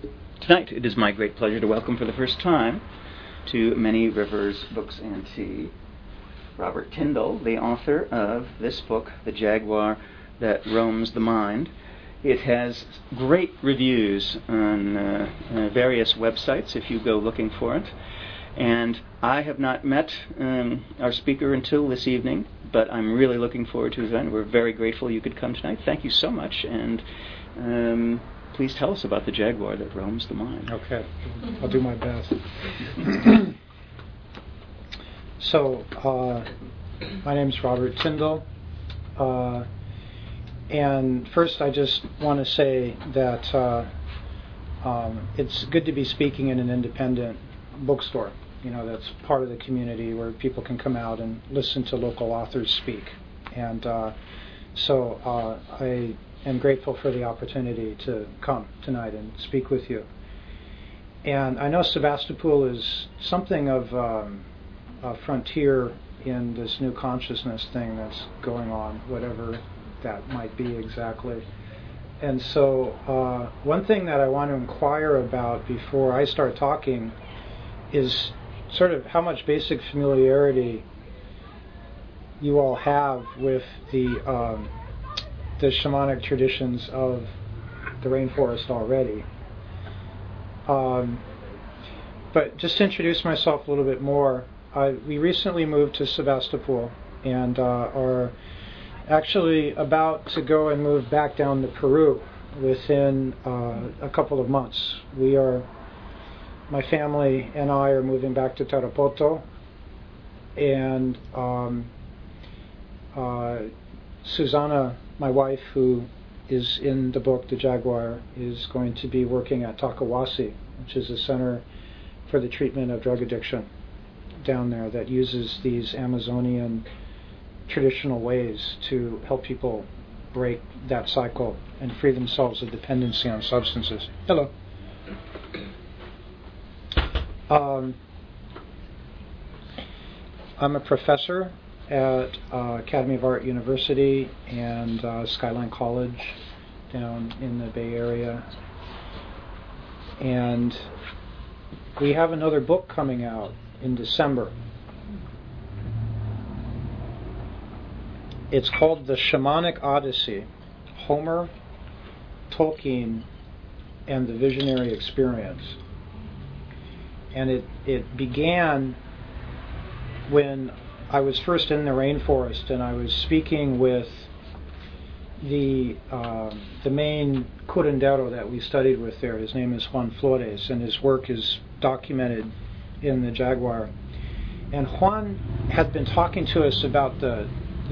Tonight it is my great pleasure to welcome for the first time to Many Rivers Books and Tea Robert Tyndall, the author of this book, The Jaguar That Roams the Mind. It has great reviews on various websites if you go looking for it. And I have not met our speaker until this evening, but I'm really looking forward to his event. We're very grateful you could come tonight. Thank you so much. And please tell us about the Jaguar That Roams the Mind. Okay, I'll do my best. So, my name is Robert Tyndall. And first I just want to say that it's good to be speaking in an independent bookstore. You know, that's part of the community where people can come out and listen to local authors speak. And so I am grateful for the opportunity to come tonight and speak with you. And I know Sebastopol is something of a frontier in this new consciousness thing that's going on, whatever that might be exactly. And so one thing that I want to inquire about before I start talking is sort of how much basic familiarity you all have with the shamanic traditions of the rainforest already. But just to introduce myself a little bit more, we recently moved to Sebastopol and are actually about to go and move back down to Peru within a couple of months. My family and I are moving back to Tarapoto, and Susanna, my wife, who is in the book The Jaguar, is going to be working at Takawasi, which is a center for the treatment of drug addiction down there that uses these Amazonian traditional ways to help people break that cycle and free themselves of dependency on substances. Hello. I'm a professor at Academy of Art University and Skyline College down in the Bay Area. And we have another book coming out in December. It's called The Shamanic Odyssey, Homer, Tolkien, and the Visionary Experience. And it began when I was first in the rainforest and I was speaking with the main curandero that we studied with there. His name is Juan Flores, and his work is documented in the Jaguar. And Juan had been talking to us about the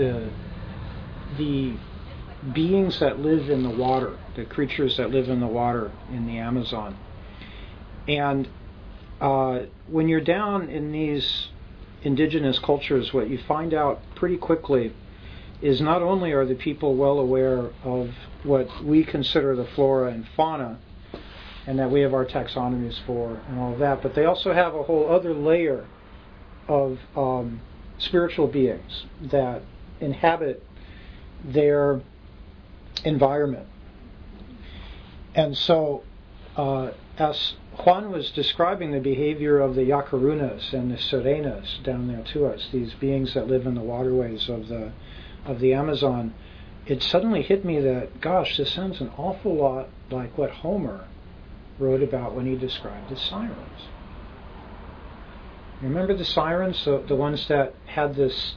beings that live in the water, the creatures that live in the water in the Amazon. And when you're down in these indigenous cultures, what you find out pretty quickly is not only are the people well aware of what we consider the flora and fauna, and that we have our taxonomies for and all of that, but they also have a whole other layer of spiritual beings that inhabit their environment. And so as Juan was describing the behavior of the Yacarunas and the Sirenas down there to us, these beings that live in the waterways of the Amazon, it suddenly hit me that, gosh, this sounds an awful lot like what Homer wrote about when he described the sirens. Remember the sirens, the ones that had this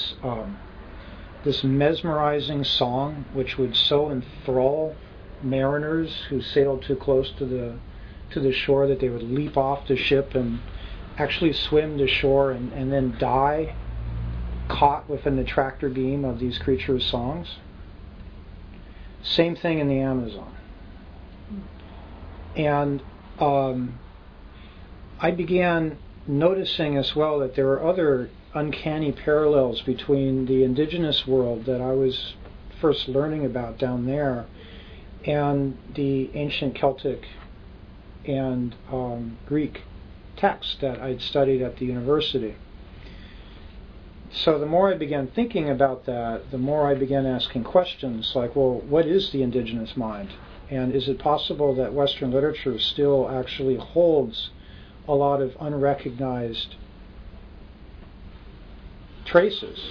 mesmerizing song which would so enthrall mariners who sailed too close to the shore that they would leap off the ship and actually swim to shore and then die caught within the tractor beam of these creatures' songs? Same thing in the Amazon. And I began noticing as well that there are other uncanny parallels between the indigenous world that I was first learning about down there and the ancient Celtic and Greek texts that I'd studied at the university. So the more I began thinking about that, the more I began asking questions like, well, what is the indigenous mind? And is it possible that Western literature still actually holds a lot of unrecognized traces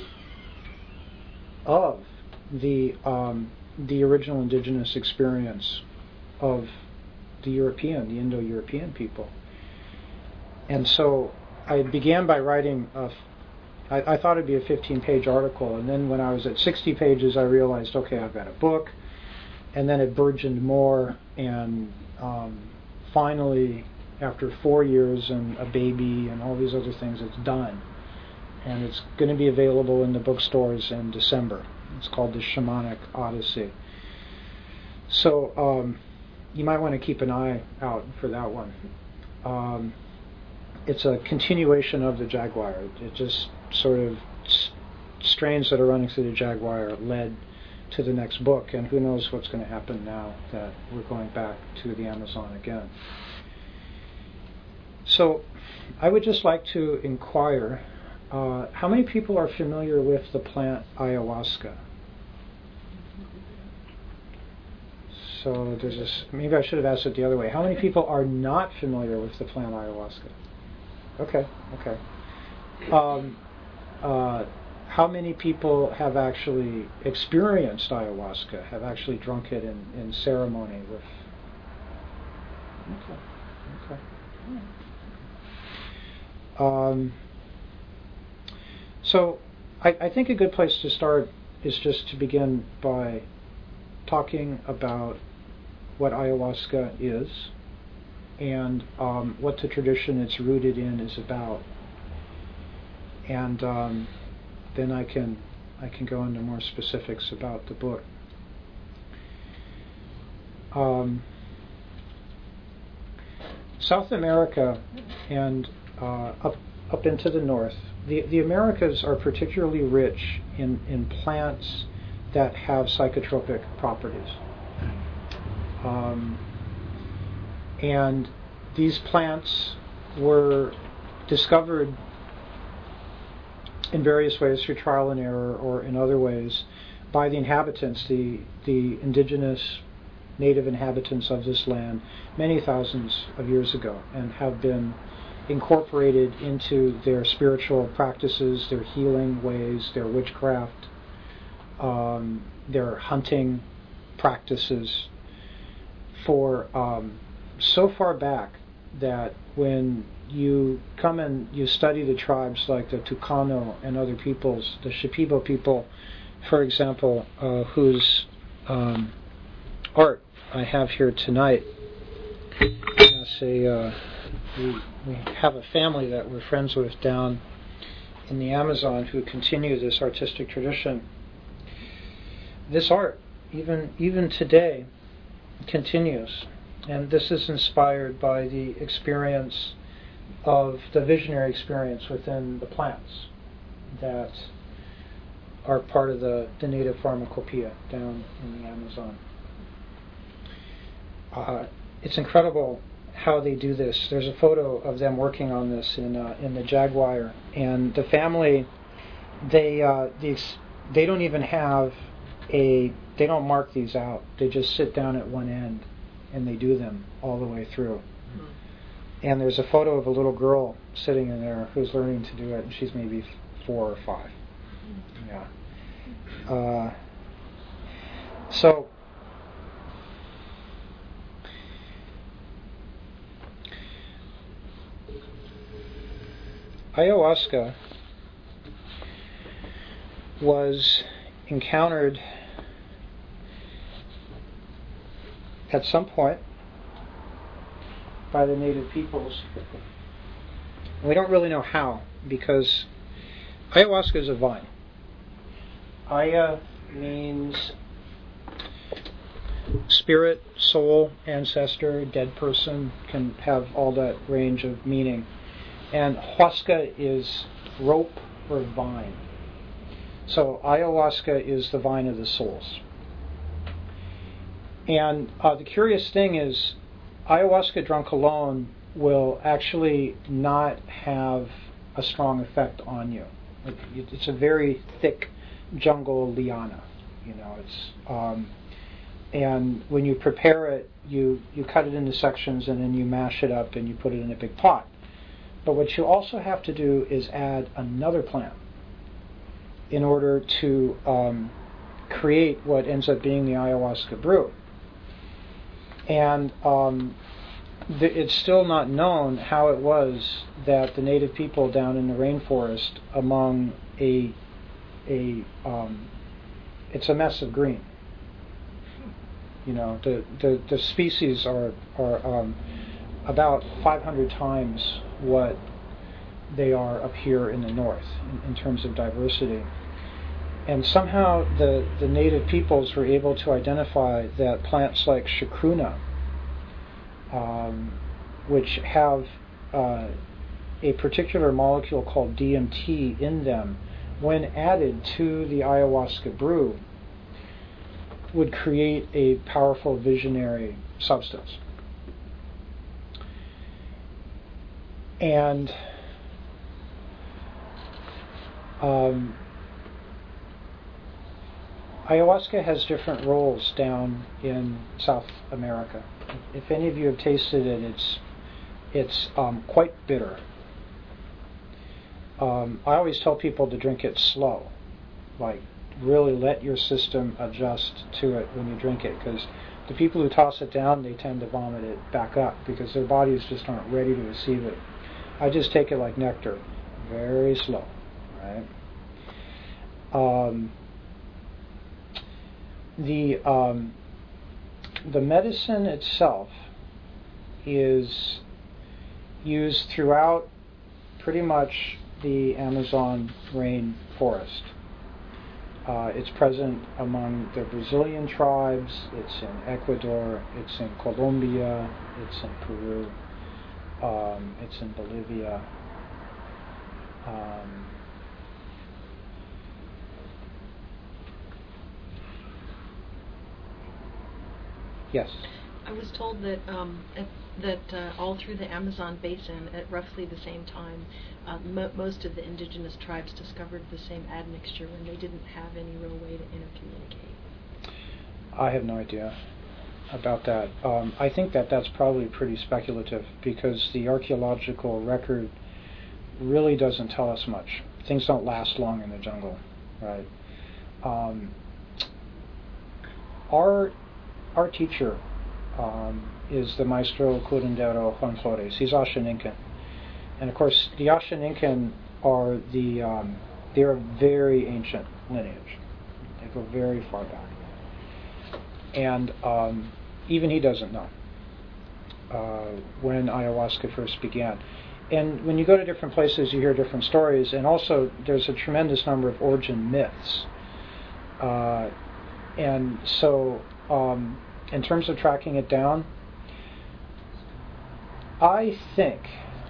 of the original indigenous experience of the Indo-European people? And so I began by writing I thought it'd be a 15-page article, and then when I was at 60 pages, I realized, okay, I've got a book, and then it burgeoned more, and finally, after 4 years and a baby and all these other things, it's done. And it's going to be available in the bookstores in December. It's called The Shamanic Odyssey. So you might want to keep an eye out for that one. It's a continuation of the Jaguar. It just sort of strains that are running through the Jaguar led to the next book, and who knows what's going to happen now that we're going back to the Amazon again. So I would just like to inquire, how many people are familiar with the plant ayahuasca? So there's this, maybe I should have asked it the other way. How many people are not familiar with the plant ayahuasca? Okay. How many people have actually experienced ayahuasca, have actually drunk it in ceremony with? Okay. So I think a good place to start is just to begin by talking about what ayahuasca is and what the tradition it's rooted in is about. And then I can go into more specifics about the book. South America and up into the north, the Americas are particularly rich in plants that have psychotropic properties. And these plants were discovered in various ways through trial and error or in other ways by the inhabitants, the indigenous native inhabitants of this land many thousands of years ago, and have been incorporated into their spiritual practices, their healing ways, their witchcraft, their hunting practices for so far back that when you come and you study the tribes like the Tucano and other peoples, the Shipibo people, for example, whose art I have here tonight. We have a family that we're friends with down in the Amazon who continue this artistic tradition. This art, even today, continues. And this is inspired by the experience of the visionary experience within the plants that are part of the native pharmacopoeia down in the Amazon. It's incredible how they do this. There's a photo of them working on this in the Jaguar, and the family, they don't even have they don't mark these out. They just sit down at one end and they do them all the way through. Mm-hmm. And there's a photo of a little girl sitting in there who's learning to do it, and she's maybe 4 or 5. Yeah. So ayahuasca was encountered at some point by the native peoples. And we don't really know how, because ayahuasca is a vine. Aya means spirit, soul, ancestor, dead person, can have all that range of meaning. And huasca is rope or vine. So ayahuasca is the vine of the souls. And the curious thing is, ayahuasca drunk alone will actually not have a strong effect on you. It's a very thick jungle liana. It's And when you prepare it, you cut it into sections and then you mash it up and you put it in a big pot. But what you also have to do is add another plant in order to create what ends up being the ayahuasca brew. And it's still not known how it was that the native people down in the rainforest, among it's a mess of green. The species are about 500 times what they are up here in the north in terms of diversity. And somehow the native peoples were able to identify that plants like chacruna, which have a particular molecule called DMT in them, when added to the ayahuasca brew, would create a powerful visionary substance. And ayahuasca has different roles down in South America. If any of you have tasted it, it's quite bitter. I always tell people to drink it slow, like really let your system adjust to it when you drink it, because the people who toss it down, they tend to vomit it back up because their bodies just aren't ready to receive it. I just take it like nectar, very slow, right? The medicine itself is used throughout pretty much the Amazon rainforest. It's present among the Brazilian tribes, it's in Ecuador, it's in Colombia, it's in Peru, it's in Bolivia. Yes? I was told that all through the Amazon basin, at roughly the same time, most of the indigenous tribes discovered the same admixture when they didn't have any real way to intercommunicate. I have no idea about that. I think that's probably pretty speculative because the archaeological record really doesn't tell us much. Things don't last long in the jungle, right? Our teacher is the Maestro Curandero Juan Flores. He's Ashaninkan. And of course, the Ashaninkan are they're a very ancient lineage. They go very far back. And even he doesn't know when ayahuasca first began. And when you go to different places, you hear different stories. And also, there's a tremendous number of origin myths. And so, in terms of tracking it down, I think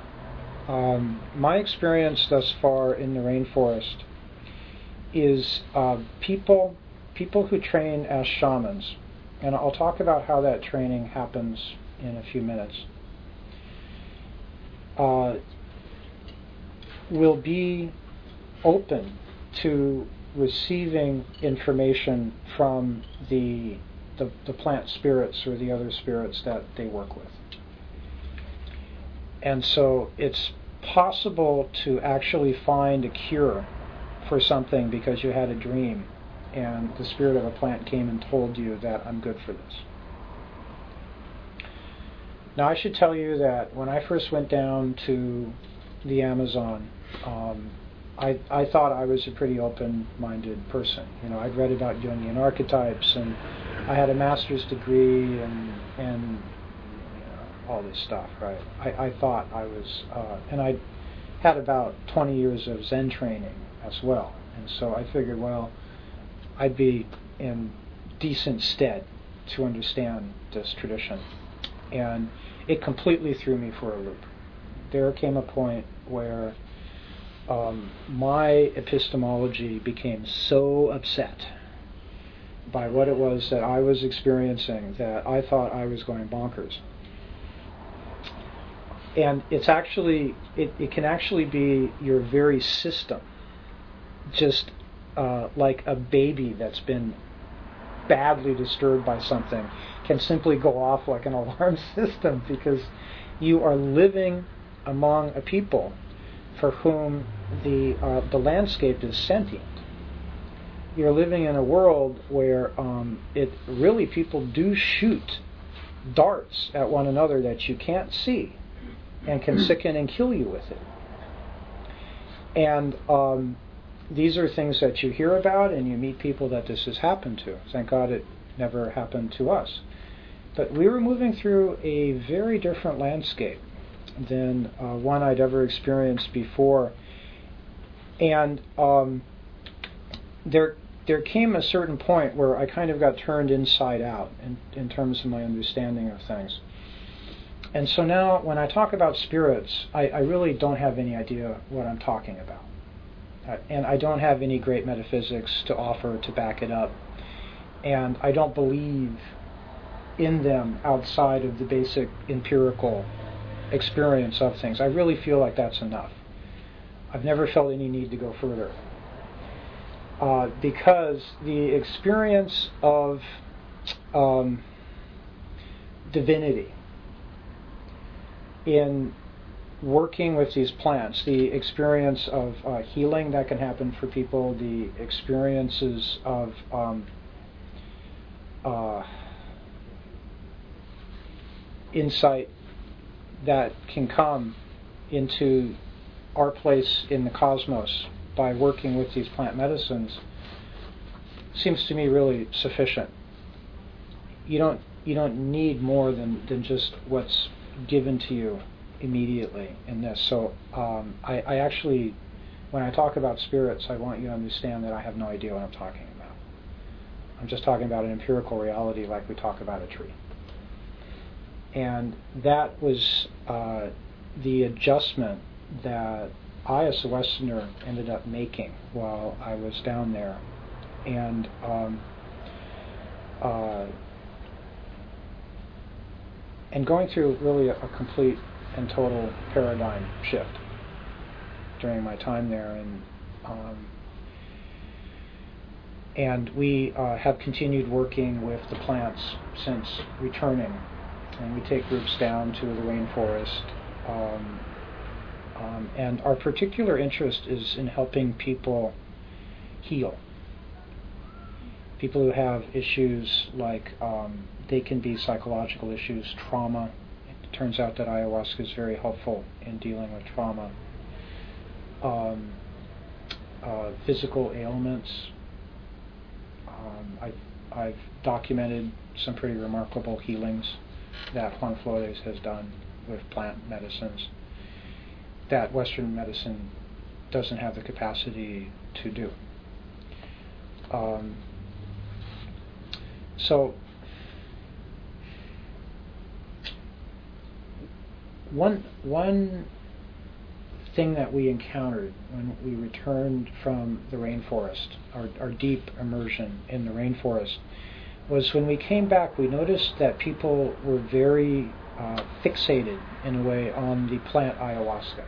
my experience thus far in the rainforest is people who train as shamans, and I'll talk about how that training happens in a few minutes, will be open to receiving information from the plant spirits or the other spirits that they work with. And so it's possible to actually find a cure for something because you had a dream and the spirit of a plant came and told you that I'm good for this. Now I should tell you that when I first went down to the Amazon, I thought I was a pretty open-minded person. I'd read about Jungian archetypes, and I had a master's degree, and all this stuff, right? I thought I was, and I had about 20 years of Zen training as well, and so I figured, well, I'd be in decent stead to understand this tradition, and it completely threw me for a loop. There came a point where my epistemology became so upset by what it was that I was experiencing that I thought I was going bonkers. And it's actually, it can actually be your very system, just like a baby that's been badly disturbed by something can simply go off like an alarm system, because you are living among a people for whom the landscape is sentient. You're living in a world where people do shoot darts at one another that you can't see and can sicken and kill you with it. And these are things that you hear about, and you meet people that this has happened to. Thank God it never happened to us. But we were moving through a very different landscape than one I'd ever experienced before. And there came a certain point where I kind of got turned inside out in terms of my understanding of things. And so now when I talk about spirits, I really don't have any idea what I'm talking about. And I don't have any great metaphysics to offer to back it up. And I don't believe in them outside of the basic empirical experience of things. I really feel like that's enough. I've never felt any need to go further. Because the experience of divinity in working with these plants, the experience of healing that can happen for people, the experiences of insight that can come into our place in the cosmos by working with these plant medicines seems to me really sufficient. You don't need more than just what's given to you immediately in this. So I actually, when I talk about spirits, I want you to understand that I have no idea what I'm talking about. I'm just talking about an empirical reality like we talk about a tree. And that was the adjustment that I, as a Westerner, ended up making while I was down there. And going through really a complete and total paradigm shift during my time there. And we have continued working with the plants since returning. And we take groups down to the rainforest. And our particular interest is in helping people heal. People who have issues like, they can be psychological issues, trauma. It turns out that ayahuasca is very helpful in dealing with trauma. Physical ailments. I've documented some pretty remarkable healings that Juan Flores has done with plant medicines that Western medicine doesn't have the capacity to do. So one thing that we encountered when we returned from the rainforest, our deep immersion in the rainforest, was when we came back, we noticed that people were very fixated, in a way, on the plant ayahuasca.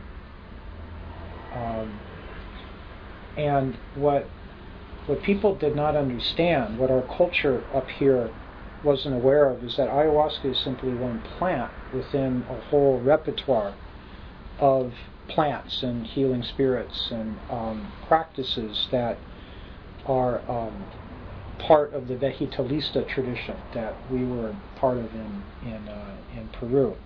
And what people did not understand, what our culture up here wasn't aware of, is that ayahuasca is simply one plant within a whole repertoire of plants and healing spirits and practices that are part of the vegetalista tradition that we were part of in Peru.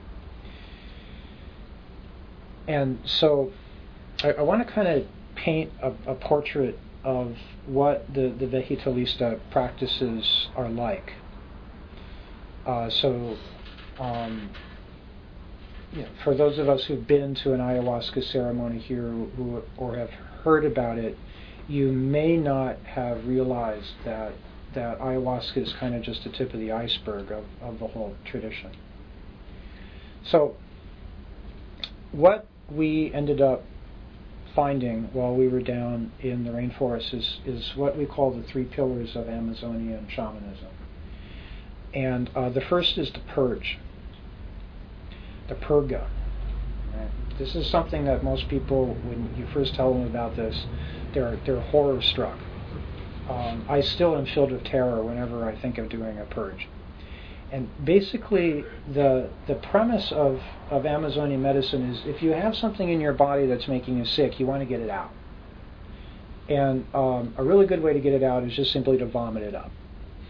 And so I want to kind of paint a portrait of what the vegetalista practices are like. For those of us who've been to an ayahuasca ceremony here or have heard about it, you may not have realized that ayahuasca is kind of just the tip of the iceberg of the whole tradition. So what we ended up finding while we were down in the rainforest is what we call the 3 pillars of Amazonian shamanism. And the first is the purge, the purga. Right? This is something that most people, when you first tell them about this, they're horror struck. I still am filled with terror whenever I think of doing a purge. And basically, the premise of Amazonian medicine is if you have something in your body that's making you sick, you want to get it out. And a really good way to get it out is just simply to vomit it up.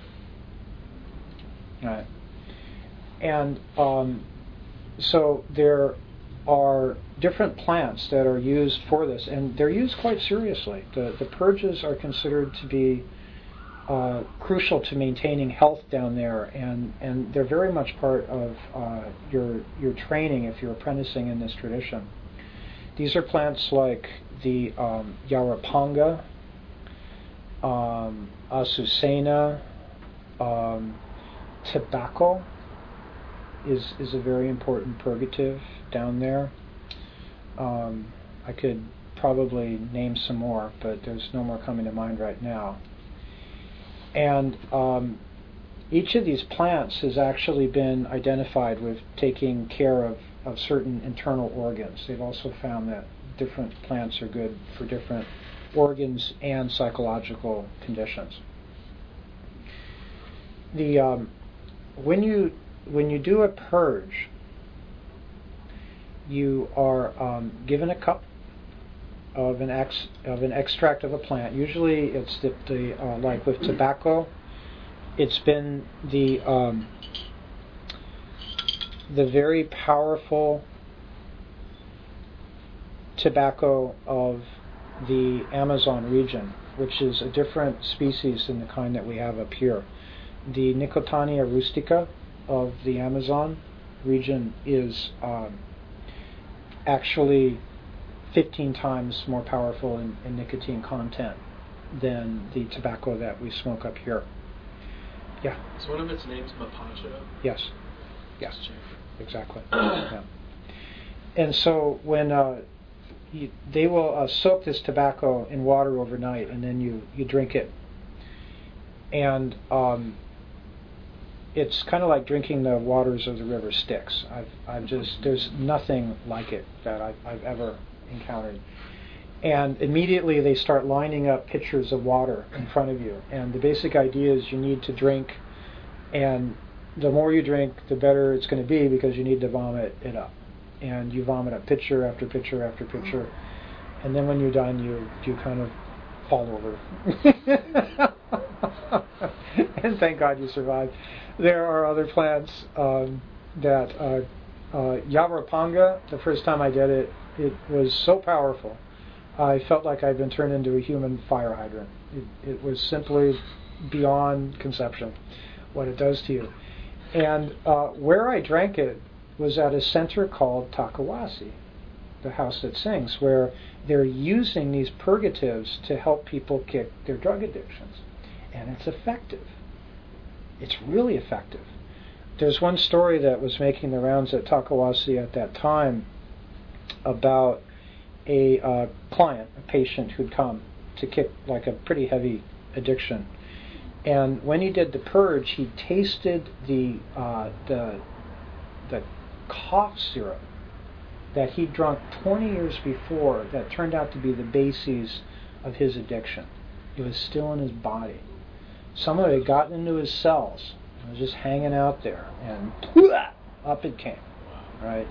Right. And so there are different plants that are used for this, and they're used quite seriously. The purges are considered to be crucial to maintaining health down there, and they're very much part of your training if you're apprenticing in this tradition. These are plants like the Yarapanga, Azucena, tobacco is a very important purgative down there. I could probably name some more, but there's no more coming to mind right now. And each of these plants has actually been identified with taking care of certain internal organs. They've also found that different plants are good for different organs and psychological conditions. When you do a purge, you are given a cup of an extract of a plant. Usually, it's like with tobacco, it's been the very powerful tobacco of the Amazon region, which is a different species than the kind that we have up here. The Nicotiana rustica of the Amazon region is actually 15 times more powerful in nicotine content than the tobacco that we smoke up here. Yeah. Is one of its names Mapacho? Yes. Yes. Exactly. Yeah. And so when they will soak this tobacco in water overnight, and then you drink it, and it's kind of like drinking the waters of the river Styx. There's nothing like it that I've ever encountered. And immediately they start lining up pitchers of water in front of you. And the basic idea is you need to drink, and the more you drink, the better it's going to be, because you need to vomit it up. And you vomit up pitcher after pitcher after pitcher. And then when you're done, you kind of fall over. And thank God you survived. There are other plants that Yavarapanga, the first time I did it, it was so powerful. I felt like I'd been turned into a human fire hydrant. It was simply beyond conception what it does to you. And where I drank it was at a center called Takawasi, the House That Sings, where they're using these purgatives to help people kick their drug addictions. And it's effective. It's really effective. There's one story that was making the rounds at Takawasi at that time about a client, a patient who'd come to kick like a pretty heavy addiction. And when he did the purge, he tasted the cough syrup that he'd drunk 20 years before that turned out to be the basis of his addiction. It was still in his body. Some of it had gotten into his cells. It was just hanging out there, and up it came. Right?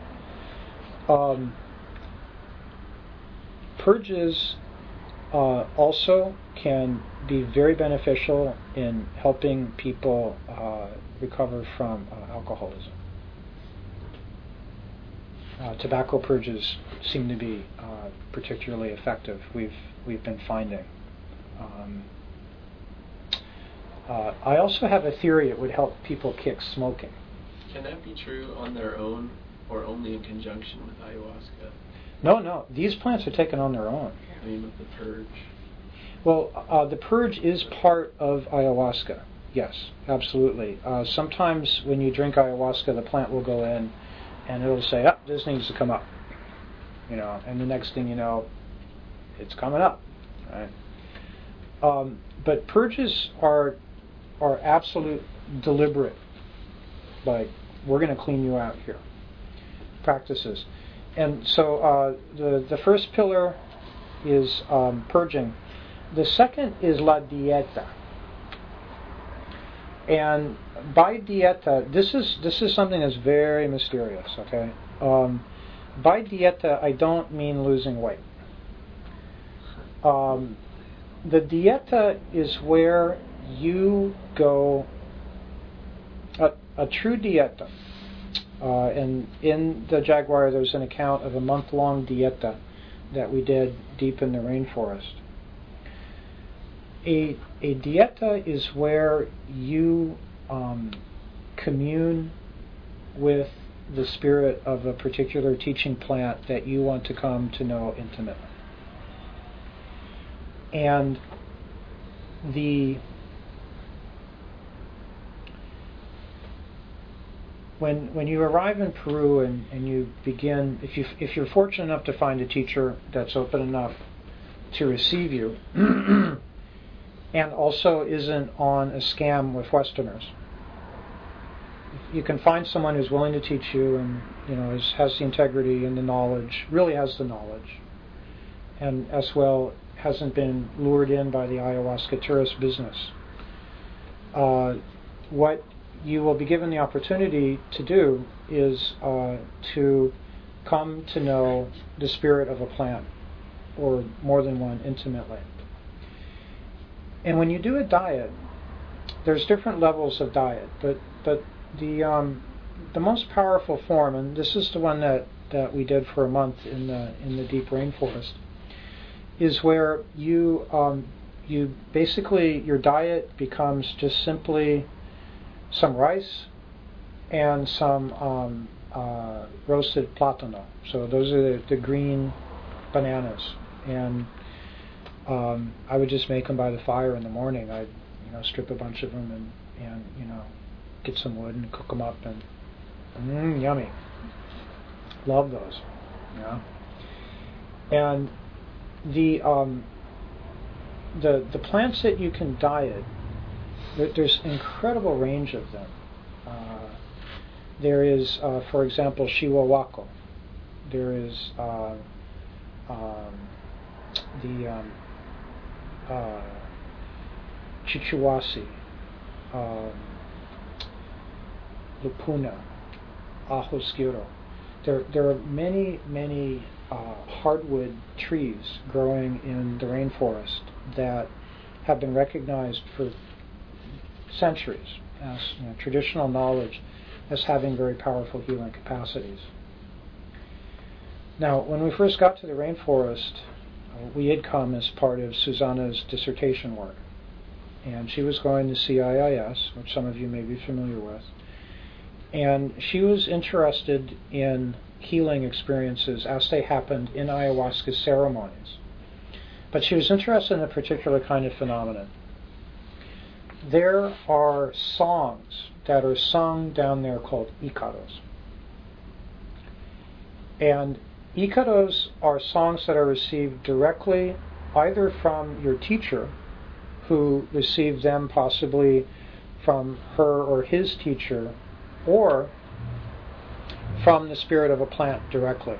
Purges also can be very beneficial in helping people recover from alcoholism. Tobacco purges seem to be particularly effective. We've been finding. I also have a theory it would help people kick smoking. Can that be true on their own, or only in conjunction with ayahuasca? No. These plants are taken on their own. I mean, with the purge. Well, the purge is part of ayahuasca. Yes, absolutely. Sometimes when you drink ayahuasca, the plant will go in and it'll say, this needs to come up. And the next thing you know, it's coming up. Right? But purges are absolute deliberate. Like, we're going to clean you out here. Practices. And so the first pillar is purging. The second is la dieta. And by dieta, this is something that's very mysterious, okay? By dieta, I don't mean losing weight. The dieta is where you go, a true dieta. And in the Jaguar, there's an account of a month-long dieta that we did deep in the rainforest. A dieta is where you commune with the spirit of a particular teaching plant that you want to come to know intimately. And when you arrive in Peru and you begin, if you're fortunate enough to find a teacher that's open enough to receive you, and also isn't on a scam with Westerners, you can find someone who's willing to teach you and has the integrity and the knowledge, really has the knowledge, and as well hasn't been lured in by the ayahuasca tourist business. What you will be given the opportunity to do is to come to know the spirit of a plant, or more than one, intimately. And when you do a diet, there's different levels of diet, but the most powerful form, and this is the one that we did for a month in the deep rainforest, is where you basically, your diet becomes just simply some rice and some roasted plátano. So those are the green bananas, and I would just make them by the fire in the morning. I'd strip a bunch of them and get some wood and cook them up, and yummy. Love those. And the plants that you can diet, there's an incredible range of them. There is, for example, Shiwawako. There is the Chichuasi, Lupuna, Ajoscuro. There are many hardwood trees growing in the rainforest that have been recognized for centuries as traditional knowledge as having very powerful healing capacities. Now, when we first got to the rainforest, we had come as part of Susanna's dissertation work, and she was going to CIIS, which some of you may be familiar with, and she was interested in healing experiences as they happened in ayahuasca ceremonies. But she was interested in a particular kind of phenomenon. There are songs that are sung down there called icaros. And icaros are songs that are received directly either from your teacher, who received them possibly from her or his teacher, or from the spirit of a plant directly.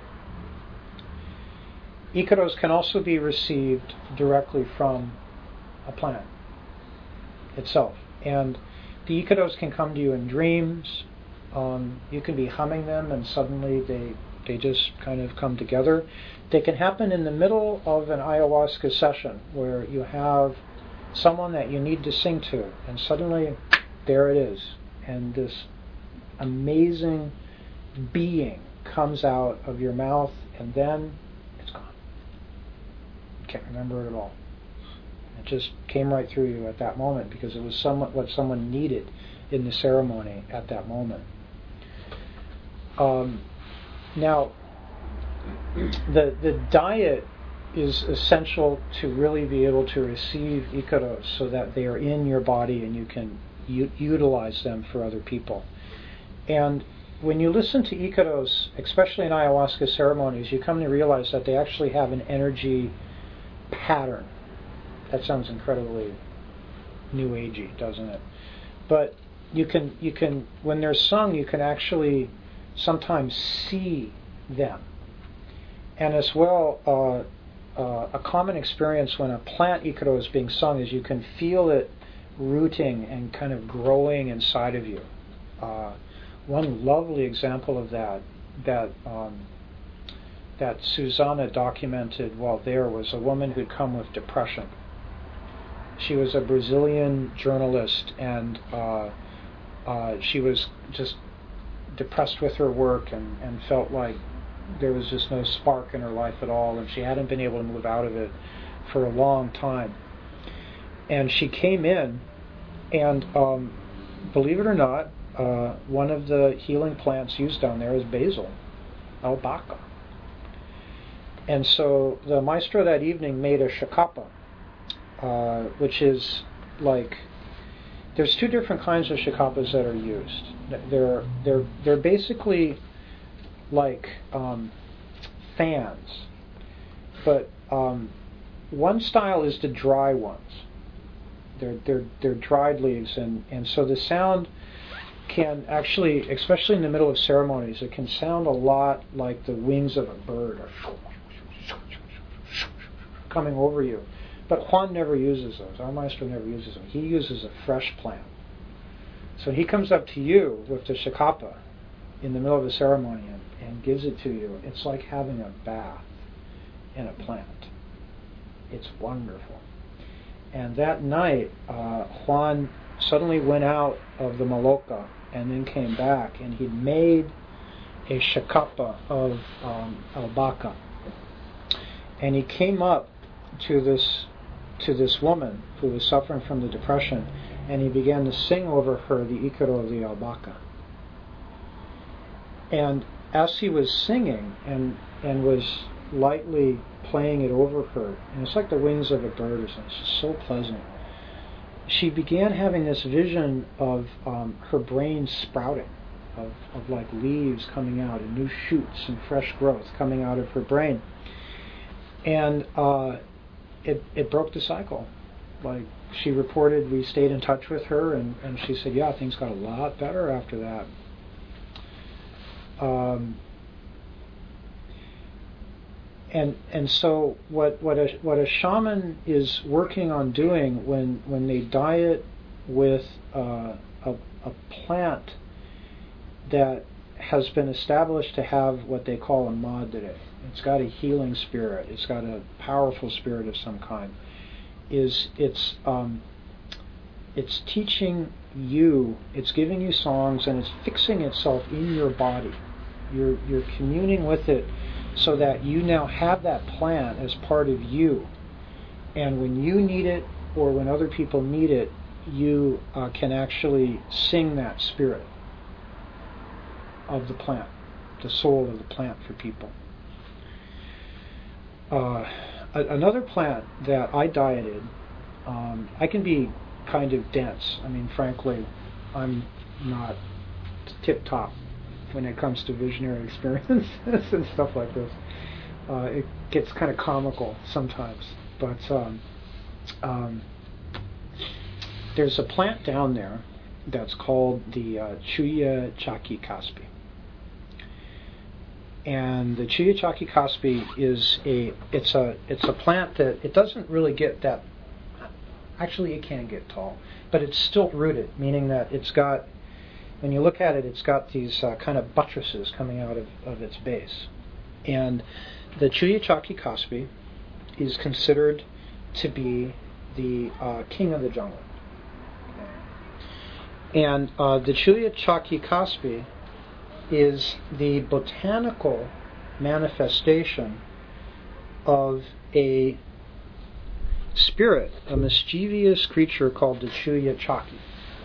Icaros can also be received directly from a plant itself. And the icaros can come to you in dreams. You can be humming them and suddenly they just kind of come together. They can happen in the middle of an ayahuasca session where you have someone that you need to sing to, and suddenly there it is. And this amazing being comes out of your mouth, and then it's gone. You can't remember it at all. It just came right through you at that moment because it was somewhat what someone needed in the ceremony at that moment. Now, the diet is essential to really be able to receive icaros so that they are in your body and you can utilize them for other people. And when you listen to icaros, especially in ayahuasca ceremonies, you come to realize that they actually have an energy pattern. That sounds incredibly new agey, doesn't it? But you can when they're sung, you can actually sometimes see them. And as well, a common experience when a plant ikaro is being sung is you can feel it rooting and kind of growing inside of you. One lovely example of that Susanna documented while there was a woman who'd come with depression. She was a Brazilian journalist, and she was just depressed with her work and felt like there was just no spark in her life at all, and she hadn't been able to move out of it for a long time. And she came in, and believe it or not, one of the healing plants used down there is basil, albaca. And so the maestro that evening made a shakapa, which is like, there's two different kinds of shakapas that are used. They're basically like fans, but one style is the dry ones. They're dried leaves, and so the sound can actually, especially in the middle of ceremonies, it can sound a lot like the wings of a bird coming over you. But Juan never uses those. Our maestro never uses them. He uses a fresh plant. So he comes up to you with the shakapa in the middle of a ceremony and gives it to you. It's like having a bath in a plant. It's wonderful. And that night, Juan suddenly went out of the Maloka and then came back, and he made a shakapa of albaca. And he came up to this woman who was suffering from the depression, and he began to sing over her the ikaro of the albaca. And as he was singing and was lightly playing it over her, and it's like the wings of a bird or something, it's just so pleasant, she began having this vision of her brain sprouting, of like leaves coming out and new shoots and fresh growth coming out of her brain. And it broke the cycle. Like, she reported, we stayed in touch with her, and she said, yeah, things got a lot better after that. And so what a shaman is working on doing when they diet with a plant that has been established to have what they call a madre, it's got a healing spirit, it's got a powerful spirit of some kind, it's teaching you, it's giving you songs, and it's fixing itself in your body. You're communing with it so that you now have that plant as part of you, and when you need it or when other people need it, you can actually sing that spirit of the plant, the soul of the plant for people. Another plant that I dieted, I can be kind of dense. I mean, frankly, I'm not tip-top when it comes to visionary experiences and stuff like this. It gets kind of comical sometimes. But there's a plant down there that's called the Chuya Chaki Kaspi. And the Chuya Chaki Kaspi is it's a plant that it doesn't really get that. Actually, it can get tall, but it's still rooted, meaning that it's got, when you look at it, it's got these kind of buttresses coming out of its base. And the Chuya Chaki Kaspi is considered to be the king of the jungle. And the Chuya Chaki Kaspi is the botanical manifestation of a spirit, a mischievous creature called the Chuya Chaki.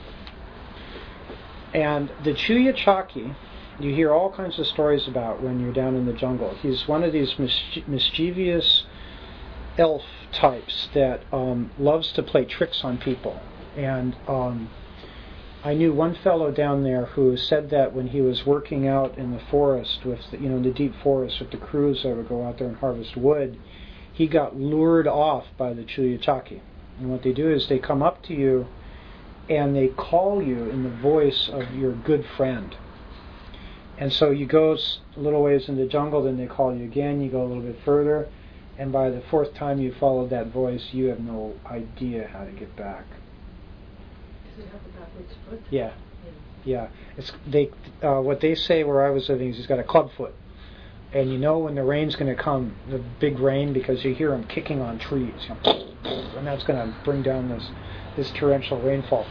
And the Chuya Chaki, you hear all kinds of stories about when you're down in the jungle. He's one of these mischievous elf types that loves to play tricks on people. And I knew one fellow down there who said that when he was working out in the forest with, in the deep forest with the crews that would go out there and harvest wood, he got lured off by the Chuya Chaki. And what they do is they come up to you and they call you in the voice of your good friend. And so you go a little ways in the jungle, then they call you again, you go a little bit further, and by the fourth time you followed that voice, you have no idea how to get back. Does it have a backwards foot? Yeah. It's what they say where I was living is he's got a club foot, and you know when the rain's going to come, the big rain, because you hear him kicking on trees, and that's going to bring down this torrential rainfall.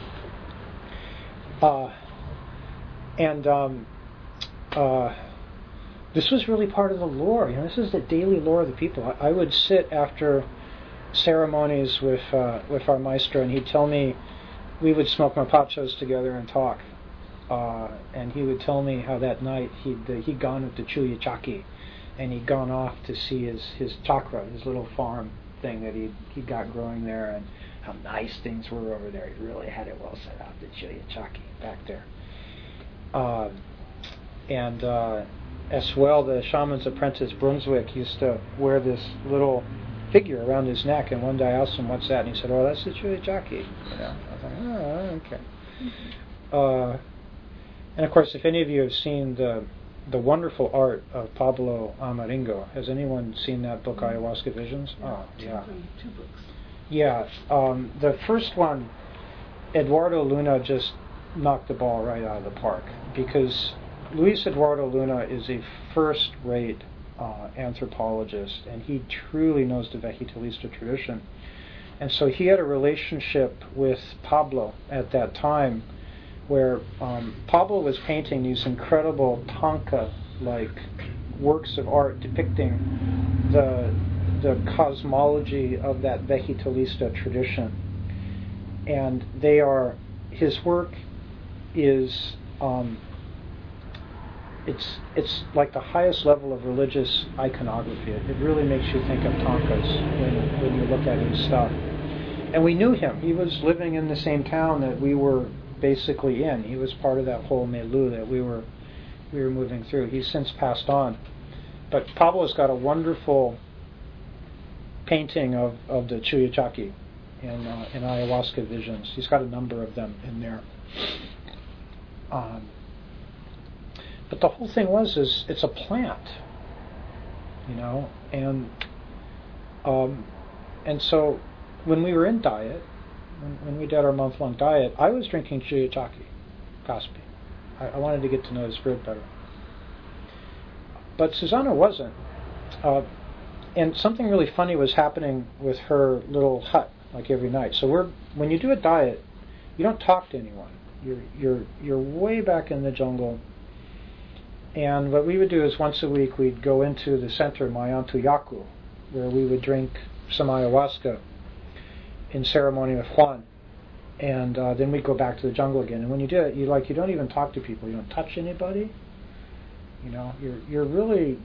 This was really part of the lore. This is the daily lore of the people. I would sit after ceremonies with our maestro, and he'd tell me, we would smoke mapachos together and talk. And he would tell me how that night he'd gone with the Chuya Chaki, and he'd gone off to see his chakra, his little farm thing that he got growing there, and how nice things were over there. He really had it well set up, the Chuya Chaki back there. As well, the shaman's apprentice Brunswick used to wear this little figure around his neck, and one day I asked him, "What's that?" And he said, "Oh, that's the Chuya Chaki." I was like, "Oh, okay." And of course, if any of you have seen the wonderful art of Pablo Amaringo, has anyone seen that book, Ayahuasca Visions? Oh, yeah. Two books. Yeah. The first one, Eduardo Luna just knocked the ball right out of the park, because Luis Eduardo Luna is a first-rate anthropologist, and he truly knows the Vegetalista tradition. And so he had a relationship with Pablo at that time, where Pablo was painting these incredible Tanka-like works of art depicting the cosmology of that Vegetalista tradition. And his work is it's like the highest level of religious iconography. It really makes you think of Tankas when you look at his stuff. And we knew him. He was living in the same town that we were basically in. He was part of that whole milieu that we were moving through. He's since passed on. But Pablo's got a wonderful painting of the Chuya Chaki in Ayahuasca Visions. He's got a number of them in there. But the whole thing is it's a plant, and so when we were in diet, when we did our month-long diet, I was drinking Chuya Chaki, Kaspi. I wanted to get to know the spirit better. But Susanna wasn't. And something really funny was happening with her little hut, like every night. So when you do a diet, you don't talk to anyone. You're way back in the jungle. And what we would do is once a week we'd go into the center, Mayantu Yaku, where we would drink some ayahuasca in ceremony with Juan. And then we'd go back to the jungle again. And when you do it, you don't even talk to people. You don't touch anybody. You're really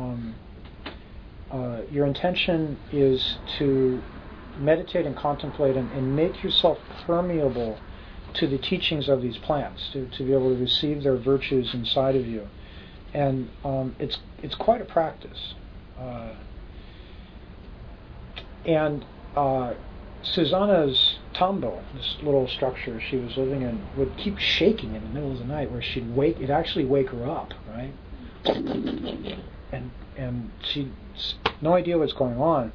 your intention is to meditate and contemplate and make yourself permeable to the teachings of these plants, to be able to receive their virtues inside of you. And it's quite a practice. Susanna's tambo, this little structure she was living in, would keep shaking in the middle of the night, where it'd actually wake her up, right? And she'd no idea what's going on.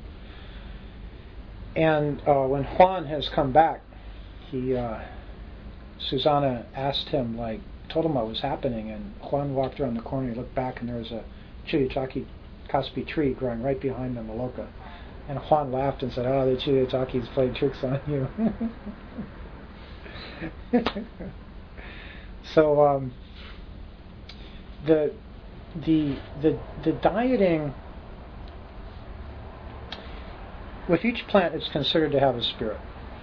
And when Juan has come back, Susanna asked him, told him what was happening, and Juan walked around the corner, he looked back, and there was a Chuya Chaki Kaspi tree growing right behind the Maloka. And Juan laughed and said, "Oh, the Chuya Chakis played tricks on you." So the dieting with each plant, it's considered to have a spirit.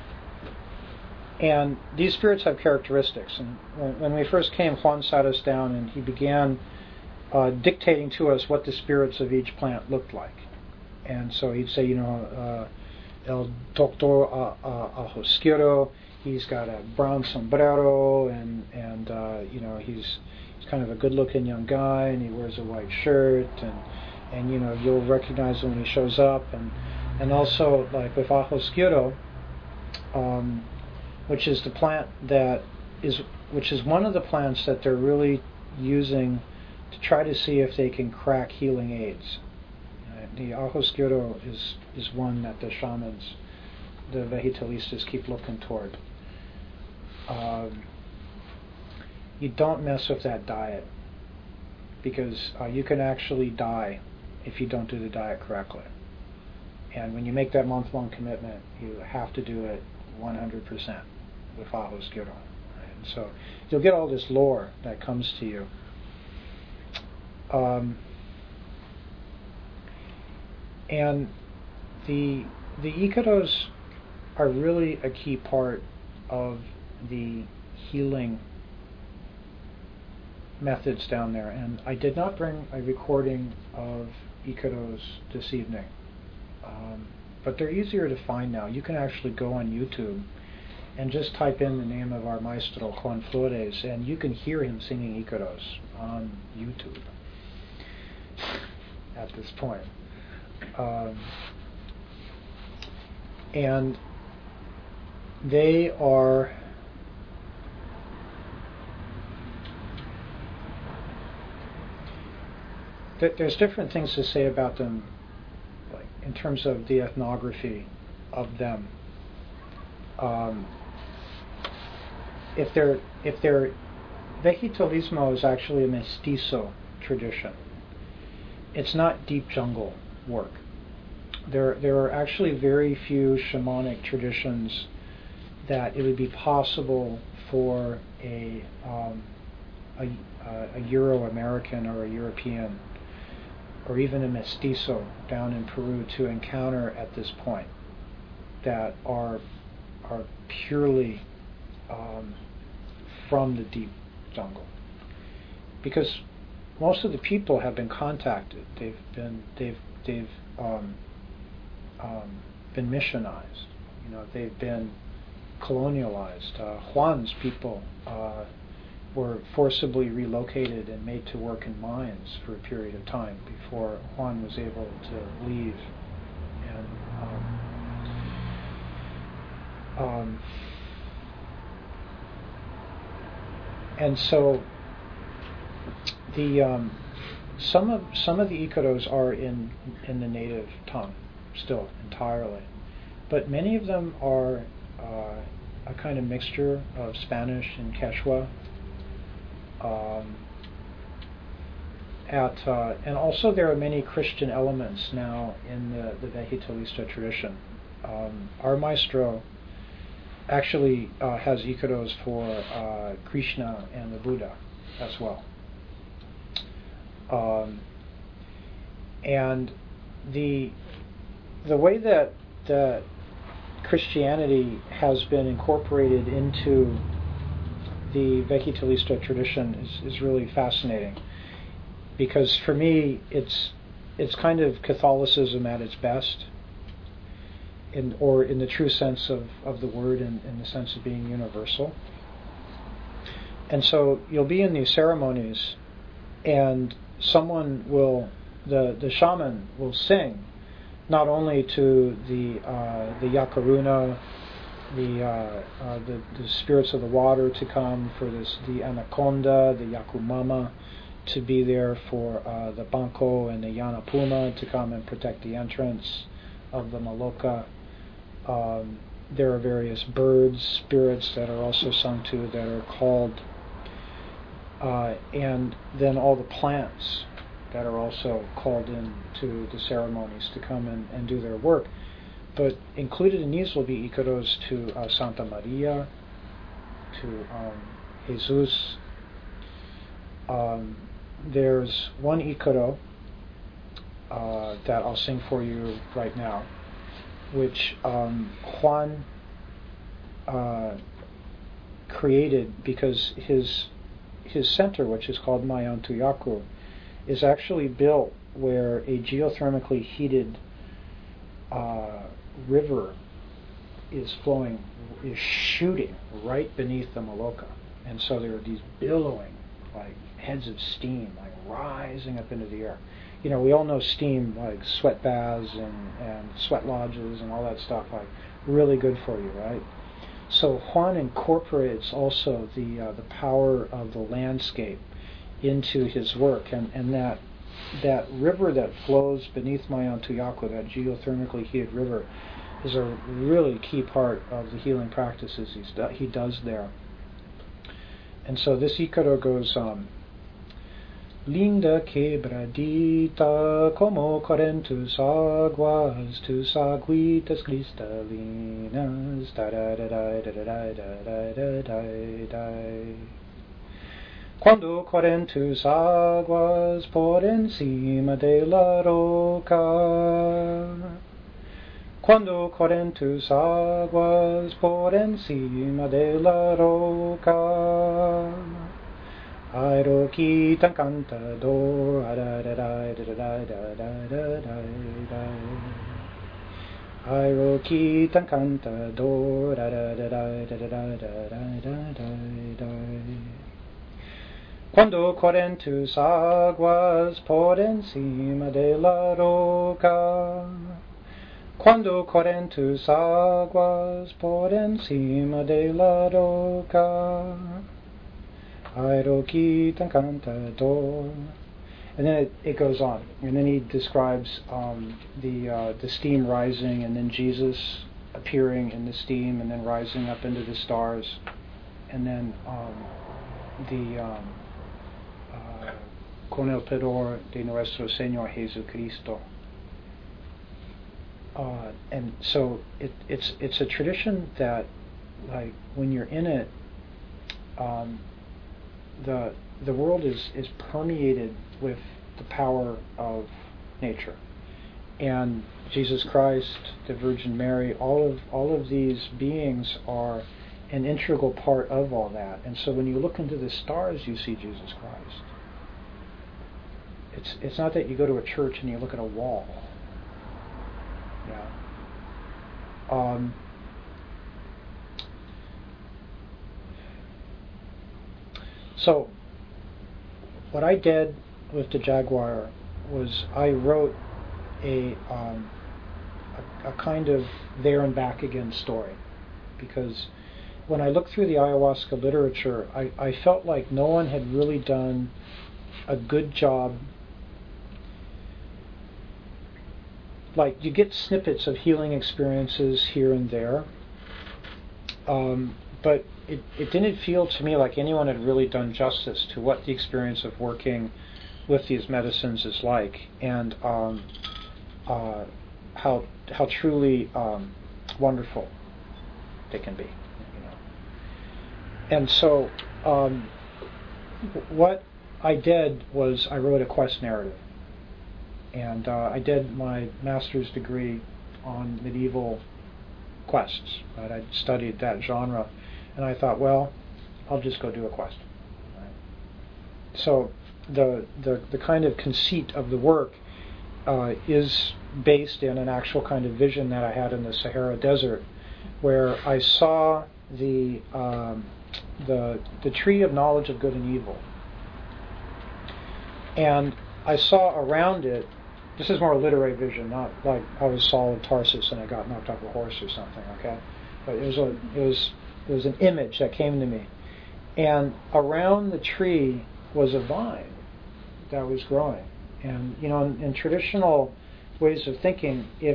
And these spirits have characteristics. And when we first came, Juan sat us down and he began dictating to us what the spirits of each plant looked like. And so he'd say, El Doctor Ajosquero, he's got a brown sombrero, and he's kind of a good-looking young guy, and he wears a white shirt, and you'll recognize him when he shows up. And also, like with Ajosquero, which is the plant which is one of the plants that they're really using to try to see if they can crack healing aids. Right? The Ajos Gyuro is one that the shamans, the vegetalistas, keep looking toward. You don't mess with that diet, because you can actually die if you don't do the diet correctly. And when you make that month-long commitment, you have to do it 100% with Ajos Gyuro. Right? So you'll get all this lore that comes to you. And the Ikaros are really a key part of the healing methods down there. And I did not bring a recording of Ikaros this evening, but they're easier to find now. You can actually go on YouTube and just type in the name of our maestro, Juan Flores, and you can hear him singing Ikaros on YouTube at this point. And they are there's different things to say about them, like in terms of the ethnography of them. If they're Vegitalismo is actually a mestizo tradition. It's not deep jungle work. There are actually very few shamanic traditions that it would be possible for a Euro-American or a European or even a mestizo down in Peru to encounter at this point that are purely from the deep jungle, because most of the people have been contacted. They've been missionized. They've been colonialized. Juan's people were forcibly relocated and made to work in mines for a period of time before Juan was able to leave. And so the some of the Ikaros are in the native tongue still entirely, but many of them are a kind of mixture of Spanish and Quechua. And also there are many Christian elements now in the Vegetalista tradition. Our maestro actually has Ikaros for Krishna and the Buddha as well. And the way that Christianity has been incorporated into the Vegetalista tradition is really fascinating, because for me it's kind of Catholicism at its best, or in the true sense of the word, in the sense of being universal. And so you'll be in these ceremonies and someone the shaman will sing not only to the Yakaruna, the spirits of the water to come, for the anaconda, the Yakumama to be there, for the Banco and the Yanapuma to come and protect the entrance of the Maloka. There are various birds, spirits that are also sung to, that are called, and then all the plants that are also called in to the ceremonies to come and do their work. But included in these will be Ikaros to Santa Maria, to Jesus. There's one Ikaro that I'll sing for you right now, which Juan created because his center, which is called Mayantuyacu, is actually built where a geothermically heated river is shooting right beneath the Maloka. And so there are these billowing, like heads of steam, like rising up into the air. We all know steam, like sweat baths and sweat lodges and all that stuff, like really good for you, right? So Juan incorporates also the power of the landscape into his work, and that that river that flows beneath Mayan Tuyaku, that geothermically heated river, is a really key part of the healing practices he does there. And so this Ikaro goes, Linda quebradita como correntus aguas, tus aguitas cristalinas, da da da da da da da da da da. Cuando correntus aguas por encima de la roca, cuando correntus aguas por encima de la roca, Airo tan cantador, Airo tan cantador, Cuando corren tus aguas por encima de la roca, cuando corren tus aguas por encima de la roca, Airoki tan cantador. And then it goes on, and then he describes the steam rising, and then Jesus appearing in the steam, and then rising up into the stars, and then con el poder de nuestro Señor Jesucristo. And so it's a tradition that, like, when you're in it, the world is permeated with the power of nature, and Jesus Christ, the Virgin Mary, all of these beings are an integral part of all that. And so when you look into the stars, you see Jesus Christ. It's not that you go to a church and you look at a wall. Yeah. So what I did with the Jaguar was I wrote a kind of there and back again story, because when I looked through the ayahuasca literature, I felt like no one had really done a good job. Like, you get snippets of healing experiences here and there, but it didn't feel to me like anyone had really done justice to what the experience of working with these medicines is like, and how truly wonderful they can be. And so what I did was I wrote a quest narrative, and I did my master's degree on medieval quests. Right? I studied that genre, and I thought, well, I'll just go do a quest. Right? So the kind of conceit of the work is based in an actual kind of vision that I had in the Sahara Desert, where I saw the tree of knowledge of good and evil, and I saw around it. This is more a literary vision, not like I was Saul of Tarsus and I got knocked off a horse or something. Okay, but it was an image that came to me, and around the tree was a vine that was growing. And in traditional ways of thinking, if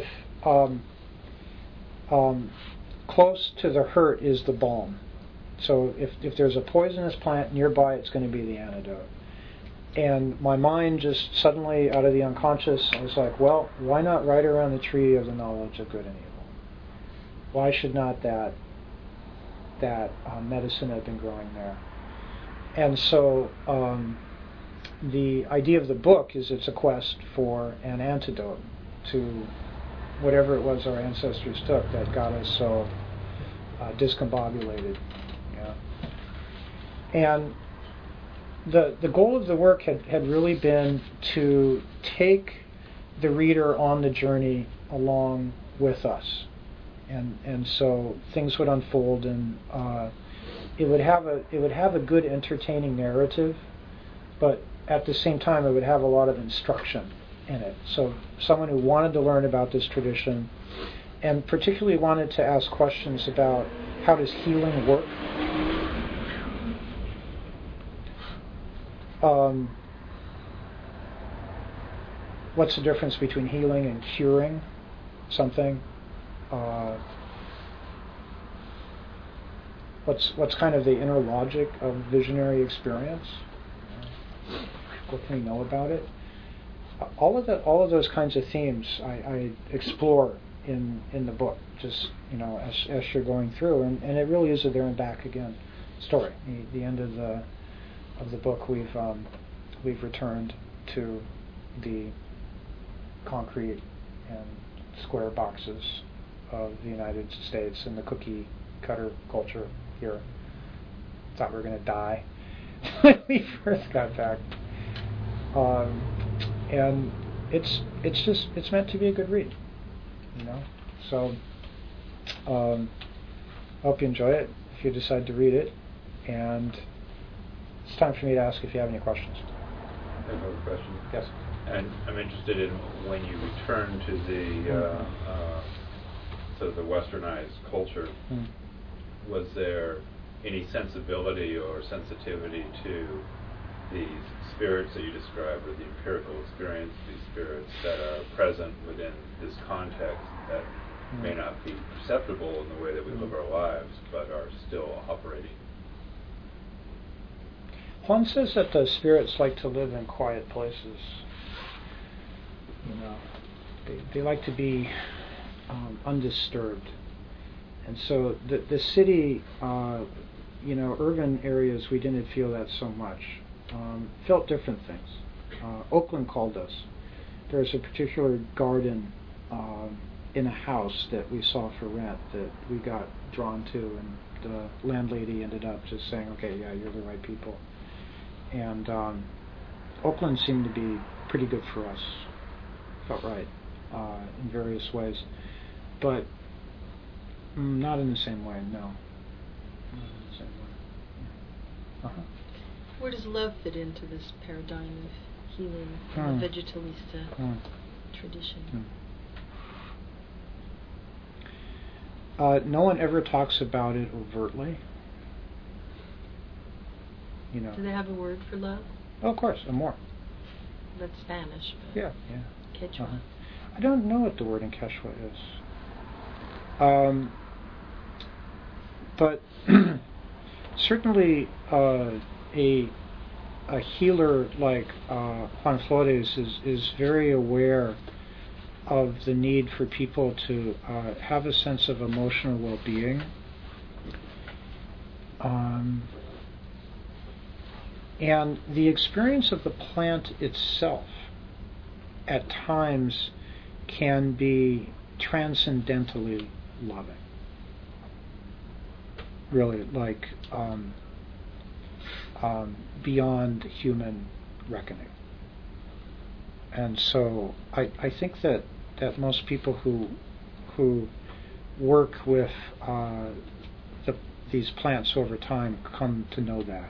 close to the hurt is the balm. So if there's a poisonous plant nearby, it's going to be the antidote. And my mind just suddenly, out of the unconscious, I was like, well, why not right around the tree of the knowledge of good and evil? Why should not that medicine have been growing there? And so the idea of the book is it's a quest for an antidote to whatever it was our ancestors took that got us so discombobulated. Yeah. And the goal of the work had really been to take the reader on the journey along with us, and so things would unfold, and it would have a good entertaining narrative, but at the same time it would have a lot of instruction in it. So someone who wanted to learn about this tradition, and particularly wanted to ask questions about how does healing work. what's the difference between healing and curing something? What's kind of the inner logic of visionary experience? What can we know about it? All of those kinds of themes I explore in the book, just as you're going through, and it really is a there and back again story. The end of the book, we've returned to the concrete and square boxes of the United States and the cookie cutter culture here. Thought we were going to die when we first got back, and it's meant to be a good read, So I hope you enjoy it if you decide to read it, and it's time for me to ask if you have any questions. I have a question. Yes. And I'm interested in when you return to the the westernized culture, was there any sensibility or sensitivity to these spirits that you described, or the empirical experience of these spirits that are present within this context that may not be perceptible in the way that we live our lives, but are still operating? Juan says that the spirits like to live in quiet places. They like to be undisturbed, and so the city, urban areas, we didn't feel that so much. Felt different things. Oakland called us. There's a particular garden in a house that we saw for rent that we got drawn to, and the landlady ended up just saying, "Okay, yeah, you're the right people." And Oakland seemed to be pretty good for us. Felt right in various ways, but not in the same way. No, not in the same way. Where does love fit into this paradigm of healing from the Vegetalista tradition? No one ever talks about it overtly. Do they have a word for love? Oh, of course, amor. That's Spanish. But yeah. Quechua. I don't know what the word in Quechua is. But certainly a healer like Juan Flores is very aware of the need for people to have a sense of emotional well-being. And the experience of the plant itself at times can be transcendentally loving. Really, like beyond human reckoning. And so I think that most people who work with these plants over time come to know that.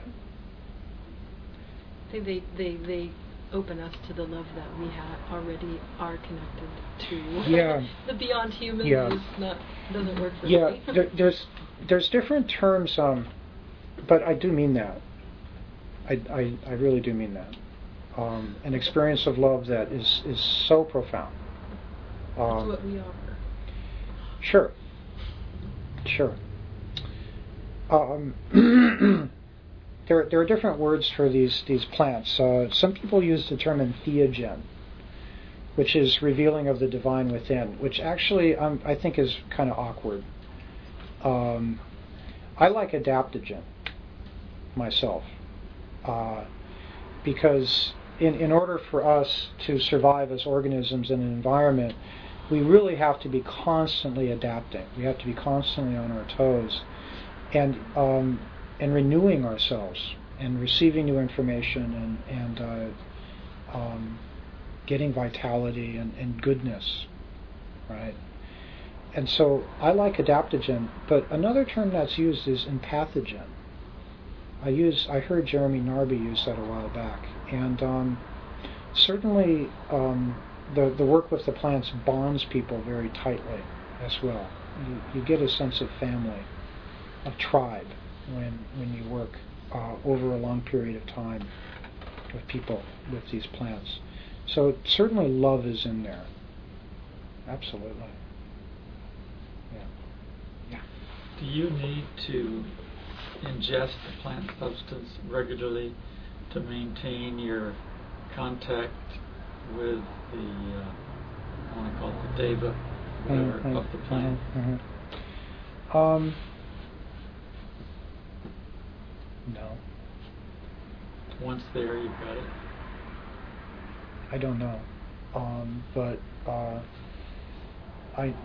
I think they open us to the love that we already are connected to. Yeah. The beyond human doesn't work for me. There's different terms, but I do mean that. I really do mean that. An experience of love that is so profound. That's what we offer. Sure. There are different words for these plants. Some people use the term entheogen, which is revealing of the divine within, which actually I think is kind of awkward. I like adaptogen myself, because in order for us to survive as organisms in an environment, we really have to be constantly adapting. We have to be constantly on our toes, and renewing ourselves, and receiving new information, and getting vitality and goodness, right? And so I like adaptogen, but another term that's used is empathogen. I heard Jeremy Narby use that a while back, and certainly the work with the plants bonds people very tightly as well. You get a sense of family, of tribe, when you work over a long period of time with people with these plants. So certainly love is in there. Absolutely. Yeah. Do you need to ingest the plant substance regularly to maintain your contact with the, I want to call it the deva, whatever, of the plant? No. Once there, you've got it? I don't know. But I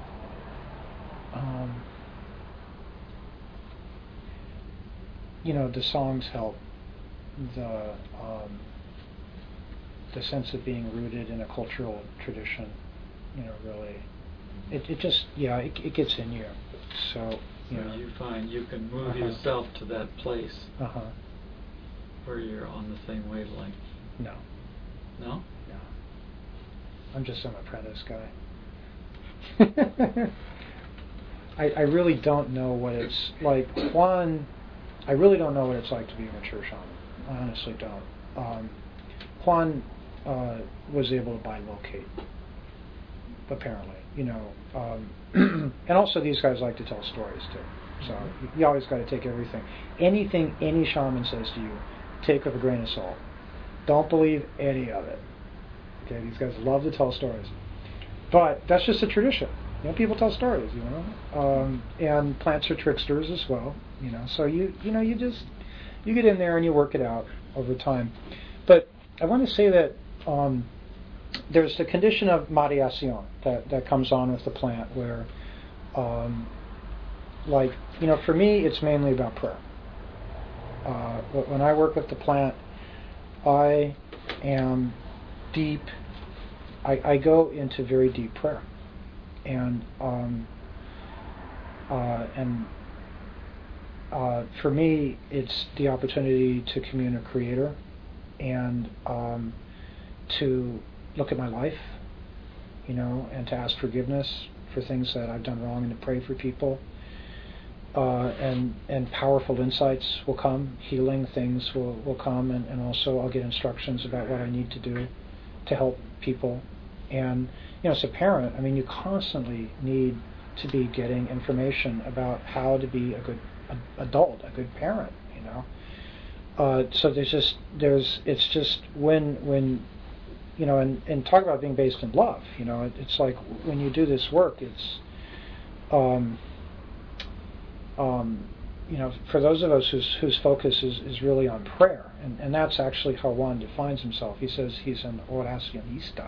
the songs help. The sense of being rooted in a cultural tradition, really, it just it gets in you. So you find you can move yourself to that place where you're on the same wavelength. No. No? No. I'm just some apprentice guy. I really don't know what it's like. I really don't know what it's like to be a mature shaman. I honestly don't. Juan was able to bilocate, apparently, and also these guys like to tell stories too. So you always got to take anything any shaman says to you, take with a grain of salt. Don't believe any of it. Okay, these guys love to tell stories, but that's just a tradition. People tell stories, and plants are tricksters as well. So you get in there and you work it out over time. But I want to say that there's the condition of mariación that comes on with the plant, where, for me, it's mainly about prayer. When I work with the plant, I am deep. I go into very deep prayer, and for me, it's the opportunity to commune a creator, and to look at my life, and to ask forgiveness for things that I've done wrong, and to pray for people. And powerful insights will come, healing things will come, and also I'll get instructions about what I need to do to help people. And as a parent, you constantly need to be getting information about how to be a good adult, a good parent. So it's just when and talk about being based in love. It's like when you do this work, it's for those of us whose focus is really on prayer, and that's actually how Juan defines himself. He says he's an oracionista.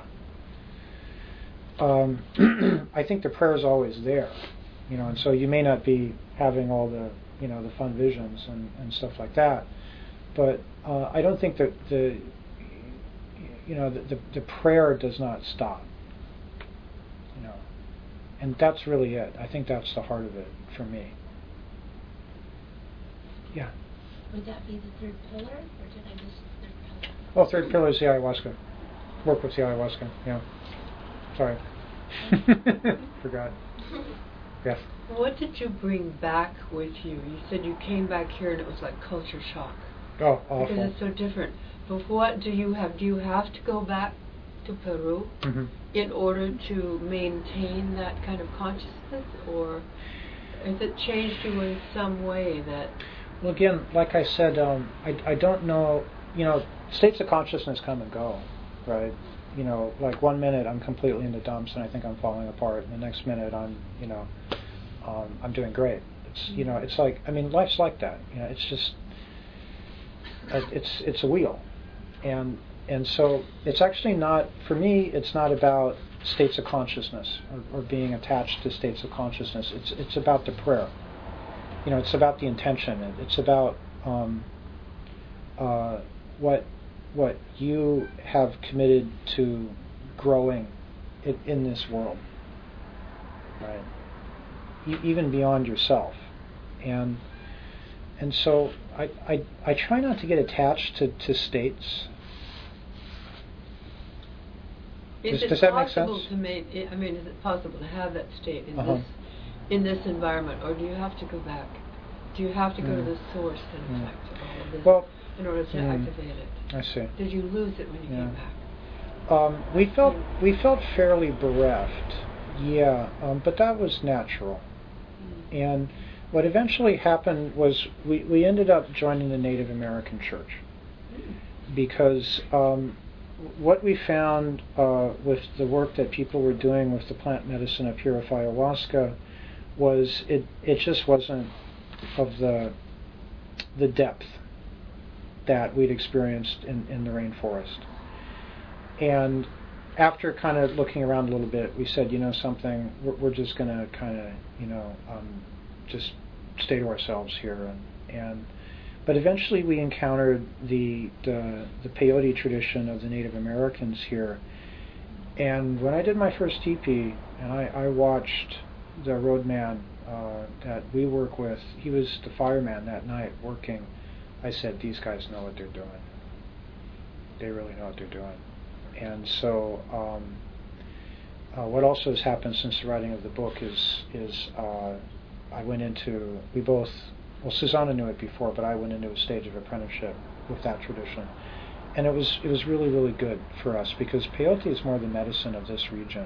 I think the prayer is always there, and so you may not be having all the the fun visions and stuff like that, but I don't think that the prayer does not stop, and that's really it. I think that's the heart of it for me. Yeah. Would that be the third pillar, or did I miss the third pillar? Oh, third pillar is the ayahuasca. Work with the ayahuasca. Yeah. Sorry. Forgot. Yes. What did you bring back with you? You said you came back here and it was like culture shock. Oh, awful. Because it's so different. But what do you have? Do you have to go back to Peru in order to maintain that kind of consciousness, or has it changed you in some way that? Well, again, like I said, I don't know. States of consciousness come and go, right? Like 1 minute I'm completely in the dumps and I think I'm falling apart, and the next minute I'm doing great. It's it's like, life's like that. It's just it's a wheel, and so it's actually not, for me, it's not about states of consciousness or being attached to states of consciousness. It's about the prayer. It's about the intention. It's about what you have committed to growing in this world, right? Even beyond yourself, and so I try not to get attached to states. Does that make sense? Is it possible to have that state in this environment, or do you have to go back? Do you have to go to the source, in effect, of all of this in order to activate it? I see. Did you lose it when you came We felt fairly bereft, yeah, but that was natural. And what eventually happened was we ended up joining the Native American Church because what we found with the work that people were doing with the plant medicine of here of ayahuasca was it just wasn't of the depth that we'd experienced in the rainforest. And after kind of looking around a little bit, we said, something, we're just going to kind of, just stay to ourselves here. But eventually we encountered the peyote tradition of the Native Americans here. And when I did my first teepee, and I watched the roadman that we work with, he was the fireman that night working, I said, these guys know what they're doing. They really know what they're doing. And so what also has happened since the writing of the book is I went into, Susanna knew it before, but I went into a stage of apprenticeship with that tradition. And it was really, really good for us because peyote is more the medicine of this region,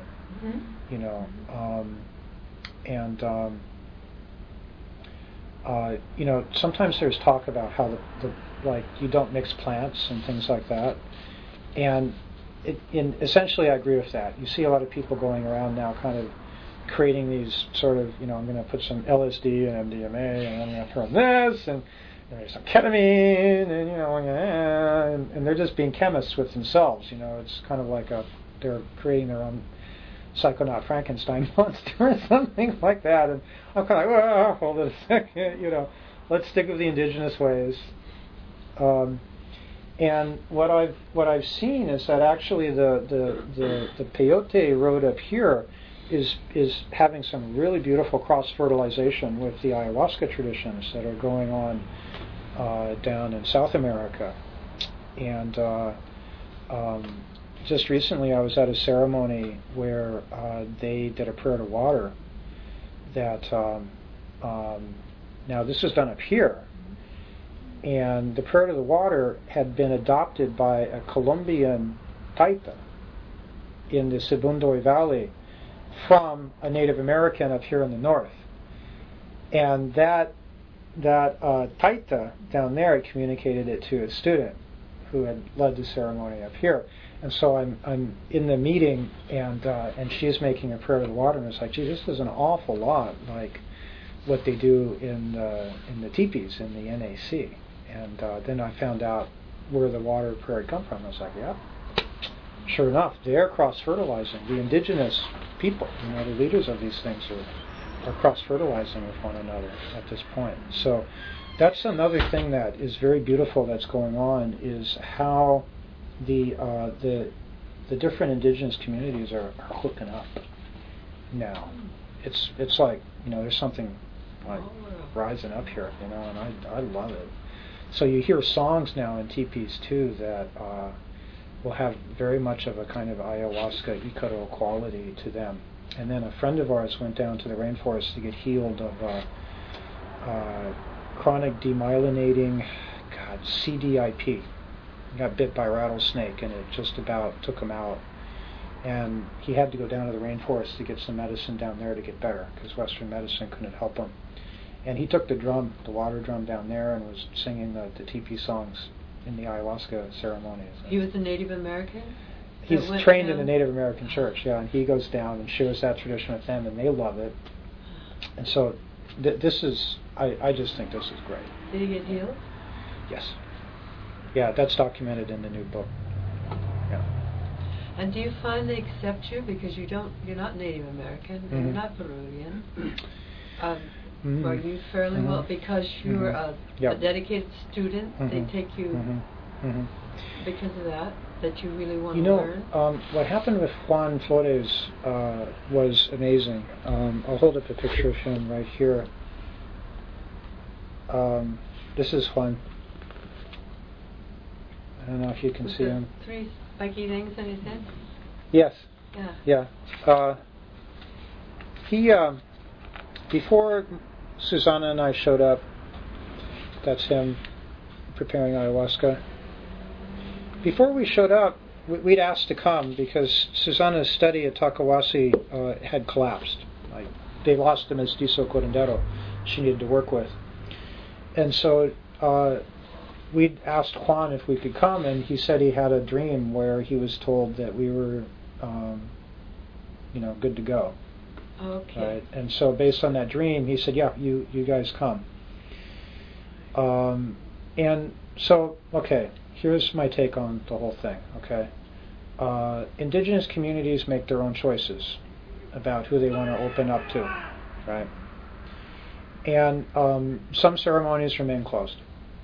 sometimes there's talk about how the you don't mix plants and things like that. And essentially I agree with that. You see a lot of people going around now kind of creating these sort of, I'm going to put some LSD and MDMA and I'm going to throw in this and there's some ketamine and they're just being chemists with themselves. It's kind of like they're creating their own Psychonaut Frankenstein monster or something like that. And I'm kind of like, well, hold it a second, let's stick with the indigenous ways. And what I've seen is that actually the peyote road up here is having some really beautiful cross fertilization with the ayahuasca traditions that are going on down in South America. And just recently I was at a ceremony where they did a prayer to water that now this is done up here. And the prayer to the water had been adopted by a Colombian taita in the Sibundoy Valley from a Native American up here in the north. And that taita down there had communicated it to a student who had led the ceremony up here. And so I'm in the meeting and she's making a prayer to the water, and it's like, gee, this is an awful lot like what they do in the teepees in the NAC. And then I found out where the water prayer had come from. I was like, yeah, sure enough, they're cross-fertilizing. The indigenous people, the leaders of these things are cross-fertilizing with one another at this point. So that's another thing that is very beautiful that's going on, is how the different indigenous communities are hooking up now. It's like, there's something like rising up here, and I love it. So you hear songs now in teepees too that will have very much of a kind of ayahuasca Icaro quality to them. And then a friend of ours went down to the rainforest to get healed of chronic demyelinating, CDIP. He got bit by a rattlesnake and it just about took him out. And he had to go down to the rainforest to get some medicine down there to get better because Western medicine couldn't help him. And he took the water drum down there and was singing the teepee songs in the ayahuasca ceremonies. He was a Native American? He's trained in the Native American church, yeah, and he goes down and shares that tradition with them, and they love it. And so this is, I just think this is great. Did he get healed? Yes. Yeah, that's documented in the new book. Yeah. And do you find they accept you because you're not Native American, Mm-hmm. you're not Peruvian? Mm-hmm. Are you fairly well, because you're Mm-hmm. a dedicated student, Mm-hmm. they take you Mm-hmm. because of that you really want to learn? What happened with Juan Flores was amazing. I'll hold up a picture of him right here. This is Juan. I don't know if you can see him. 3 spiky things on his head? Yes. Yeah. Yeah. He, before Susanna and I showed up, that's him preparing ayahuasca. Before we showed up, we'd asked to come because Susanna's study at Takawasi had collapsed. Like, they lost the mestizo curandero she needed to work with. And so we'd asked Juan if we could come, and he said he had a dream where he was told that we were, good to go. Okay. Right? And so based on that dream, he said, yeah, you guys come. And so, okay, here's my take on the whole thing, okay? Indigenous communities make their own choices about who they want to open up to, right? And some ceremonies remain closed.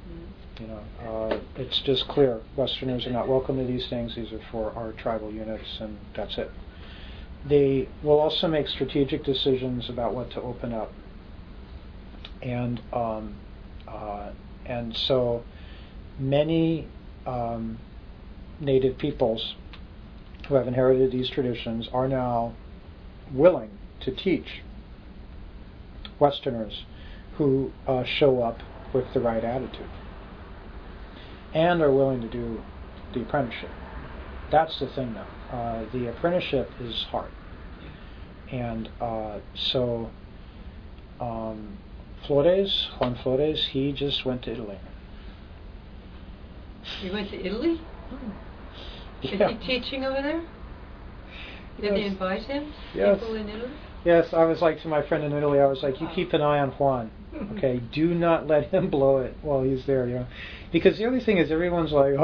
It's just clear. Westerners are not welcome to these things. These are for our tribal units, and that's it. They will also make strategic decisions about what to open up. And so many native peoples who have inherited these traditions are now willing to teach Westerners who show up with the right attitude and are willing to do the apprenticeship. That's the thing, though. The apprenticeship is hard. And so Juan Flores, he just went to Italy. He went to Italy? Yeah. Is he teaching over there? Did they invite him? Yes. People in Italy? Yes, I was like to my friend in Italy, I was like, you keep an eye on Juan. Okay, do not let him blow it while he's there, Because the other thing is everyone's like,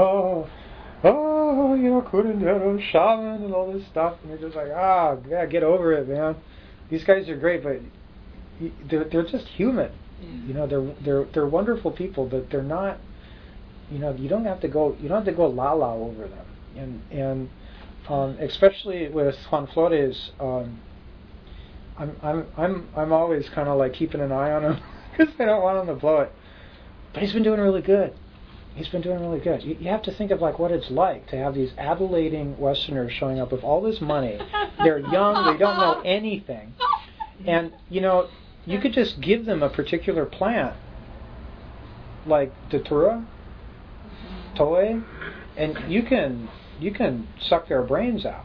curandero, shaman, and all this stuff, and you're just like, yeah, get over it, man. These guys are great, but they're just human. Yeah. They're wonderful people, but they're not. You don't have to go la over them, and especially with Juan Flores, I'm always kind of like keeping an eye on him because I don't want him to blow it. But he's been doing really good. You have to think of like what it's like to have these adulating Westerners showing up with all this money. They're young, they don't know anything, and you could just give them a particular plant, like Datura, Toei, and you can suck their brains out.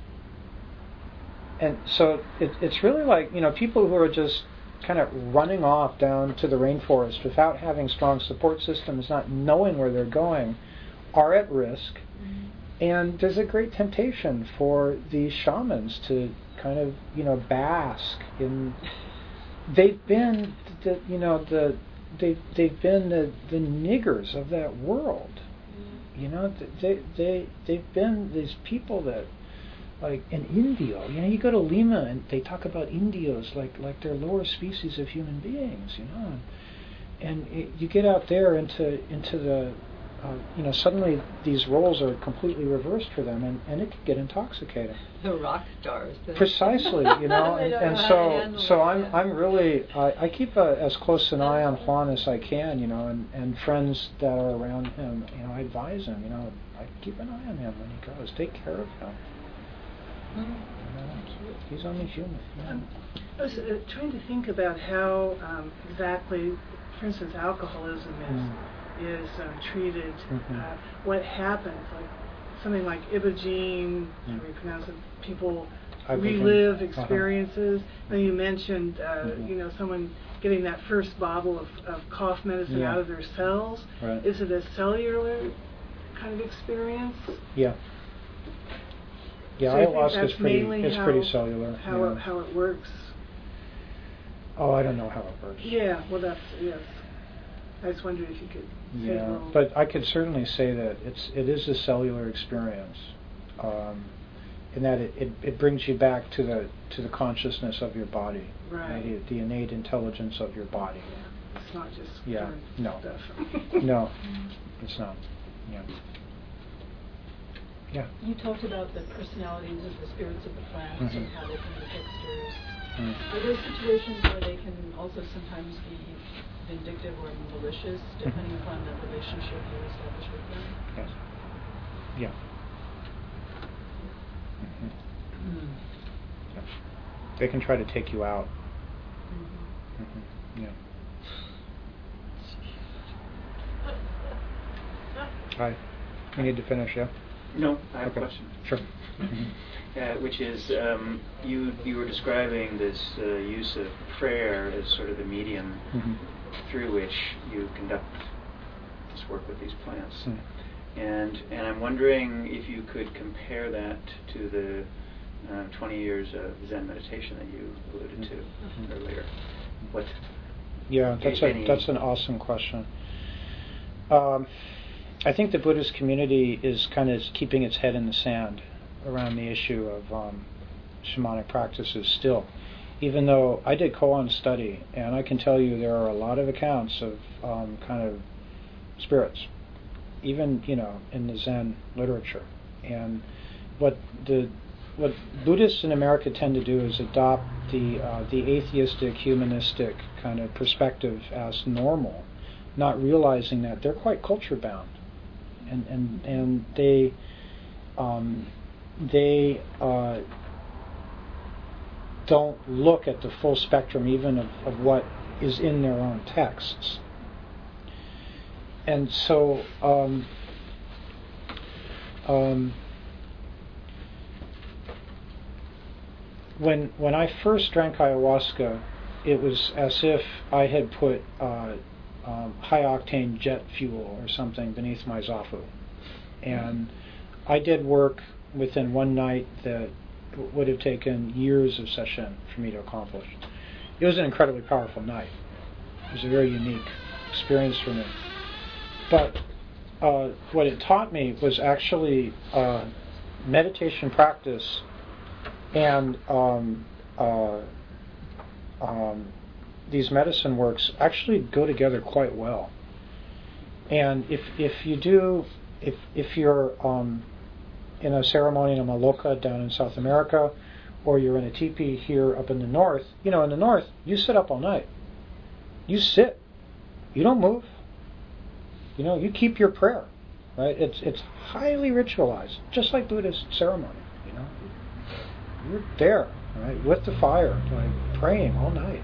And so it's really like people who are just kind of running off down to the rainforest without having strong support systems, not knowing where they're going, are at risk. And there's a great temptation for these shamans to kind of bask in. They've been they've been the niggers of that world. They've been these people that, like an Indio, you go to Lima and they talk about Indios like they're lower species of human beings, and you get out there into the suddenly these roles are completely reversed for them, and it can get intoxicating. The rock stars. Precisely, and so I'm really I keep as close an eye on Juan as I can, and friends that are around him, I advise him, I keep an eye on him when he goes. Take care of him. He's only human. I was trying to think about how exactly, for instance, alcoholism is treated. What happens, like something like Ibogaine, how do we pronounce it? People relive experiences. And you mentioned, someone getting that first bottle of cough medicine out of their cells. Right. Is it a cellular kind of experience? Yeah. Yeah, so ayahuasca is pretty cellular. How it works. Oh, I don't know how it works. Yeah, well, yes. I just wondered if you could say a little. But I could certainly say that it is a cellular experience, in that it brings you back to the consciousness of your body, right? The innate intelligence of your body. Yeah. It's not just stuff. No, it's not. Yeah. Yeah. You talked about the personalities of the spirits of the plants and how they can be tricksters. Are there situations where they can also sometimes be vindictive or malicious, depending upon the relationship you establish with them? Yes. Yeah. Yeah. They can try to take you out. Yeah. Hi. We need to finish, yeah? No, I have Okay. a question. Sure. Which is, you were describing this use of prayer as sort of the medium through which you conduct this work with these plants. And I'm wondering if you could compare that to the 20 years of Zen meditation that you alluded to earlier. What? Yeah, that's an awesome question. I think the Buddhist community is kind of keeping its head in the sand around the issue of shamanic practices still. Even though I did koan study, and I can tell you there are a lot of accounts of kind of spirits, even in the Zen literature. And what Buddhists in America tend to do is adopt the atheistic, humanistic kind of perspective as normal, not realizing that they're quite culture bound, and they don't look at the full spectrum even of what is in their own texts. And so when I first drank ayahuasca, it was as if I had put high octane jet fuel or something beneath my zafu. And I did work within one night that would have taken years of session for me to accomplish. It was an incredibly powerful night. It was a very unique experience for me. But what it taught me was actually meditation practice and these medicine works actually go together quite well. And if you're in a ceremony in a maloka down in South America, or you're in a teepee here up in the north, in the north, you sit up all night. You sit. You don't move. You keep your prayer, right? It's highly ritualized, just like Buddhist ceremony. You're there, right, with the fire, like praying all night.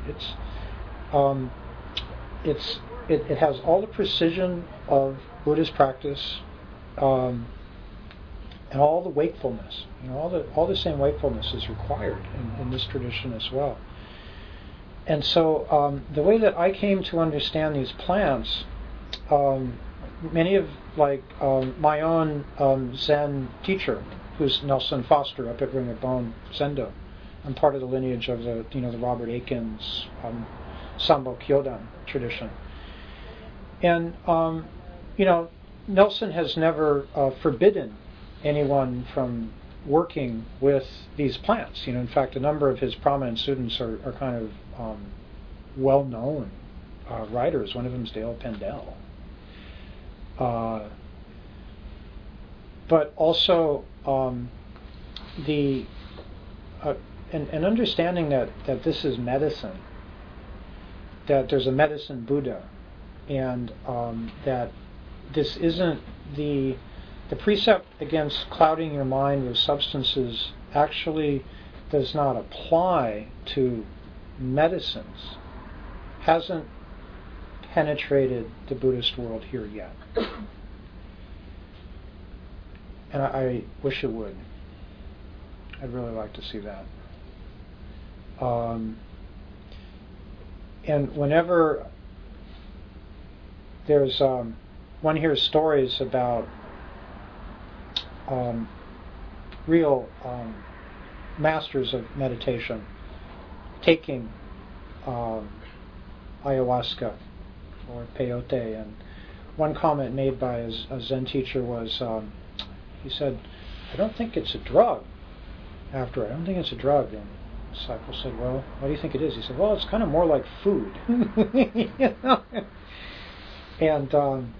It has all the precision of Buddhist practice, and all the wakefulness. All the same wakefulness is required in this tradition as well. And so the way that I came to understand these plants, many of my own Zen teacher, who's Nelson Foster up at Ring of Bone Zendo. I'm part of the lineage of the Robert Aikens Sambo Kyodan tradition. And Nelson has never forbidden anyone from working with these plants. In fact, a number of his prominent students are kind of well-known writers. One of them is Dale Pendell. But also and understanding that this is medicine, that there's a medicine Buddha, and that this isn't the precept against clouding your mind with substances actually does not apply to medicines, hasn't penetrated the Buddhist world here yet. And I wish it would. I'd really like to see that. And whenever there's one hears stories about real masters of meditation taking ayahuasca or peyote, and one comment made by a Zen teacher was, he said, "I don't think it's a drug." After I don't think it's a drug, and the disciple said, "Well, what do you think it is?" He said, "Well, it's kind of more like food." And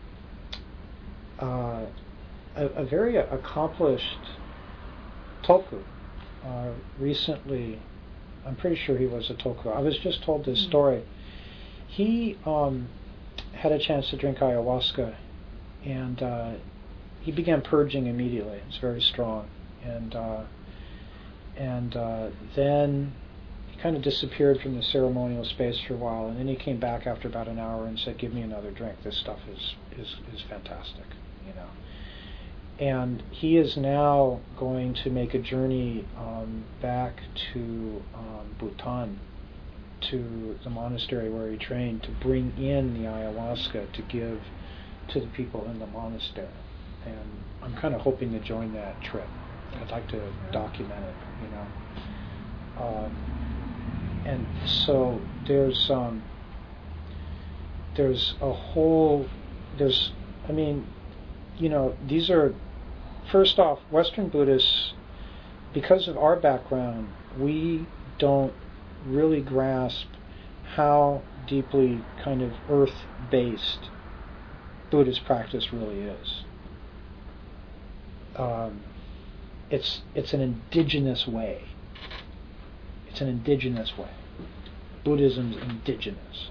a very accomplished tulku recently, I'm pretty sure he was a tulku. I was just told this story. He had a chance to drink ayahuasca, and he began purging immediately. It's very strong, and then he kind of disappeared from the ceremonial space for a while, and then he came back after about an hour and said, "Give me another drink. This stuff is fantastic," And he is now going to make a journey back to Bhutan, to the monastery where he trained, to bring in the ayahuasca to give to the people in the monastery. And I'm kind of hoping to join that trip. I'd like to document it, and so there's these are, first off, Western Buddhists, because of our background, we don't really grasp how deeply kind of earth-based Buddhist practice really is. It's an indigenous way. It's an indigenous way. Buddhism's indigenous.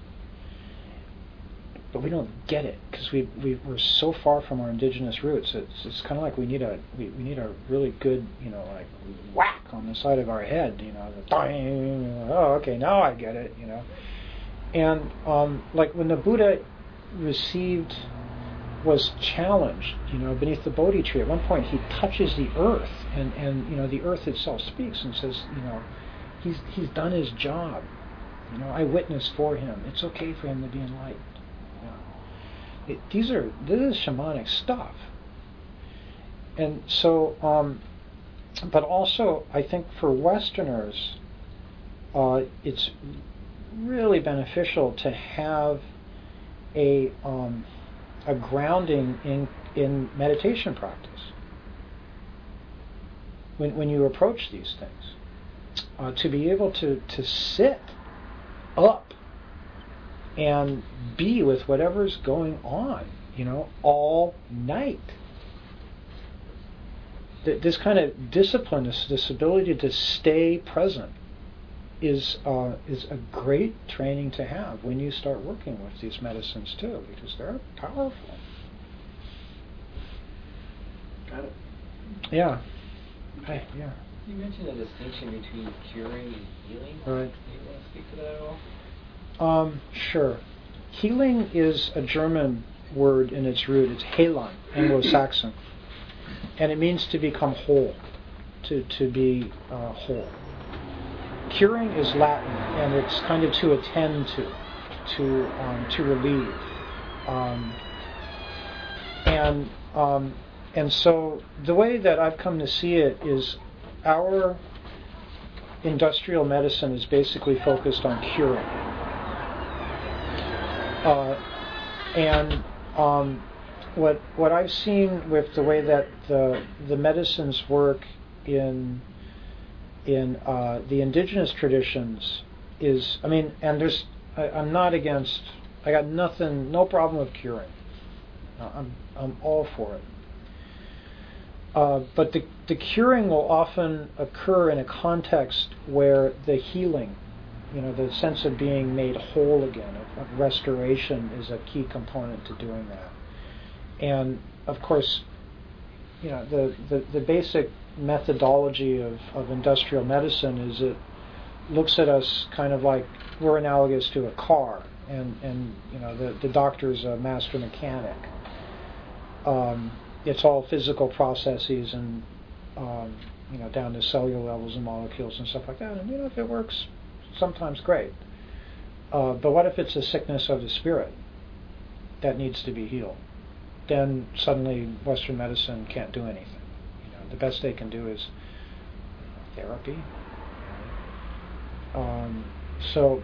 But we don't get it because we're so far from our indigenous roots. It's kind of like we need a really good like whack on the side of our head. Oh, okay, now I get it. And like when the Buddha was challenged, beneath the Bodhi tree. At one point, he touches the earth, and the earth itself speaks and says, he's done his job. I witnessed for him. It's okay for him to be enlightened. This is shamanic stuff. And so, but also, I think for Westerners, it's really beneficial to have a grounding in meditation practice when you approach these things, to be able to sit up and be with whatever's going on, all night. This kind of discipline, this ability to stay present, is a great training to have when you start working with these medicines too, because they're powerful. Got it. Yeah. Yeah. You mentioned a distinction between curing and healing. Right. Do you want to speak to that at all? Sure. Healing is a German word in its root. It's Heilan, Anglo-Saxon, and it means to become whole, to be whole. Curing is Latin, and it's kind of to attend to relieve, and so the way that I've come to see it is our industrial medicine is basically focused on curing, and what I've seen with the way that the medicines work in the indigenous traditions is, I'm not against, I got no problem with curing. I'm all for it. But the curing will often occur in a context where the healing, the sense of being made whole again, of restoration, is a key component to doing that. And of course, the basic methodology of industrial medicine is it looks at us kind of like we're analogous to a car, and the doctor's a master mechanic. It's all physical processes and down to cellular levels and molecules and stuff like that. And if it works, sometimes great. But what if it's a sickness of the spirit that needs to be healed? Then suddenly Western medicine can't do anything. The best they can do is therapy. So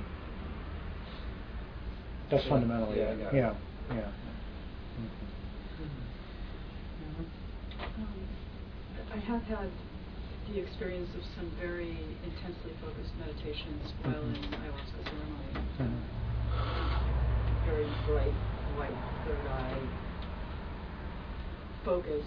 that's fundamentally it. Yeah. I have had the experience of some very intensely focused meditations while in ayahuasca ceremony. Very bright, white, third eye focus.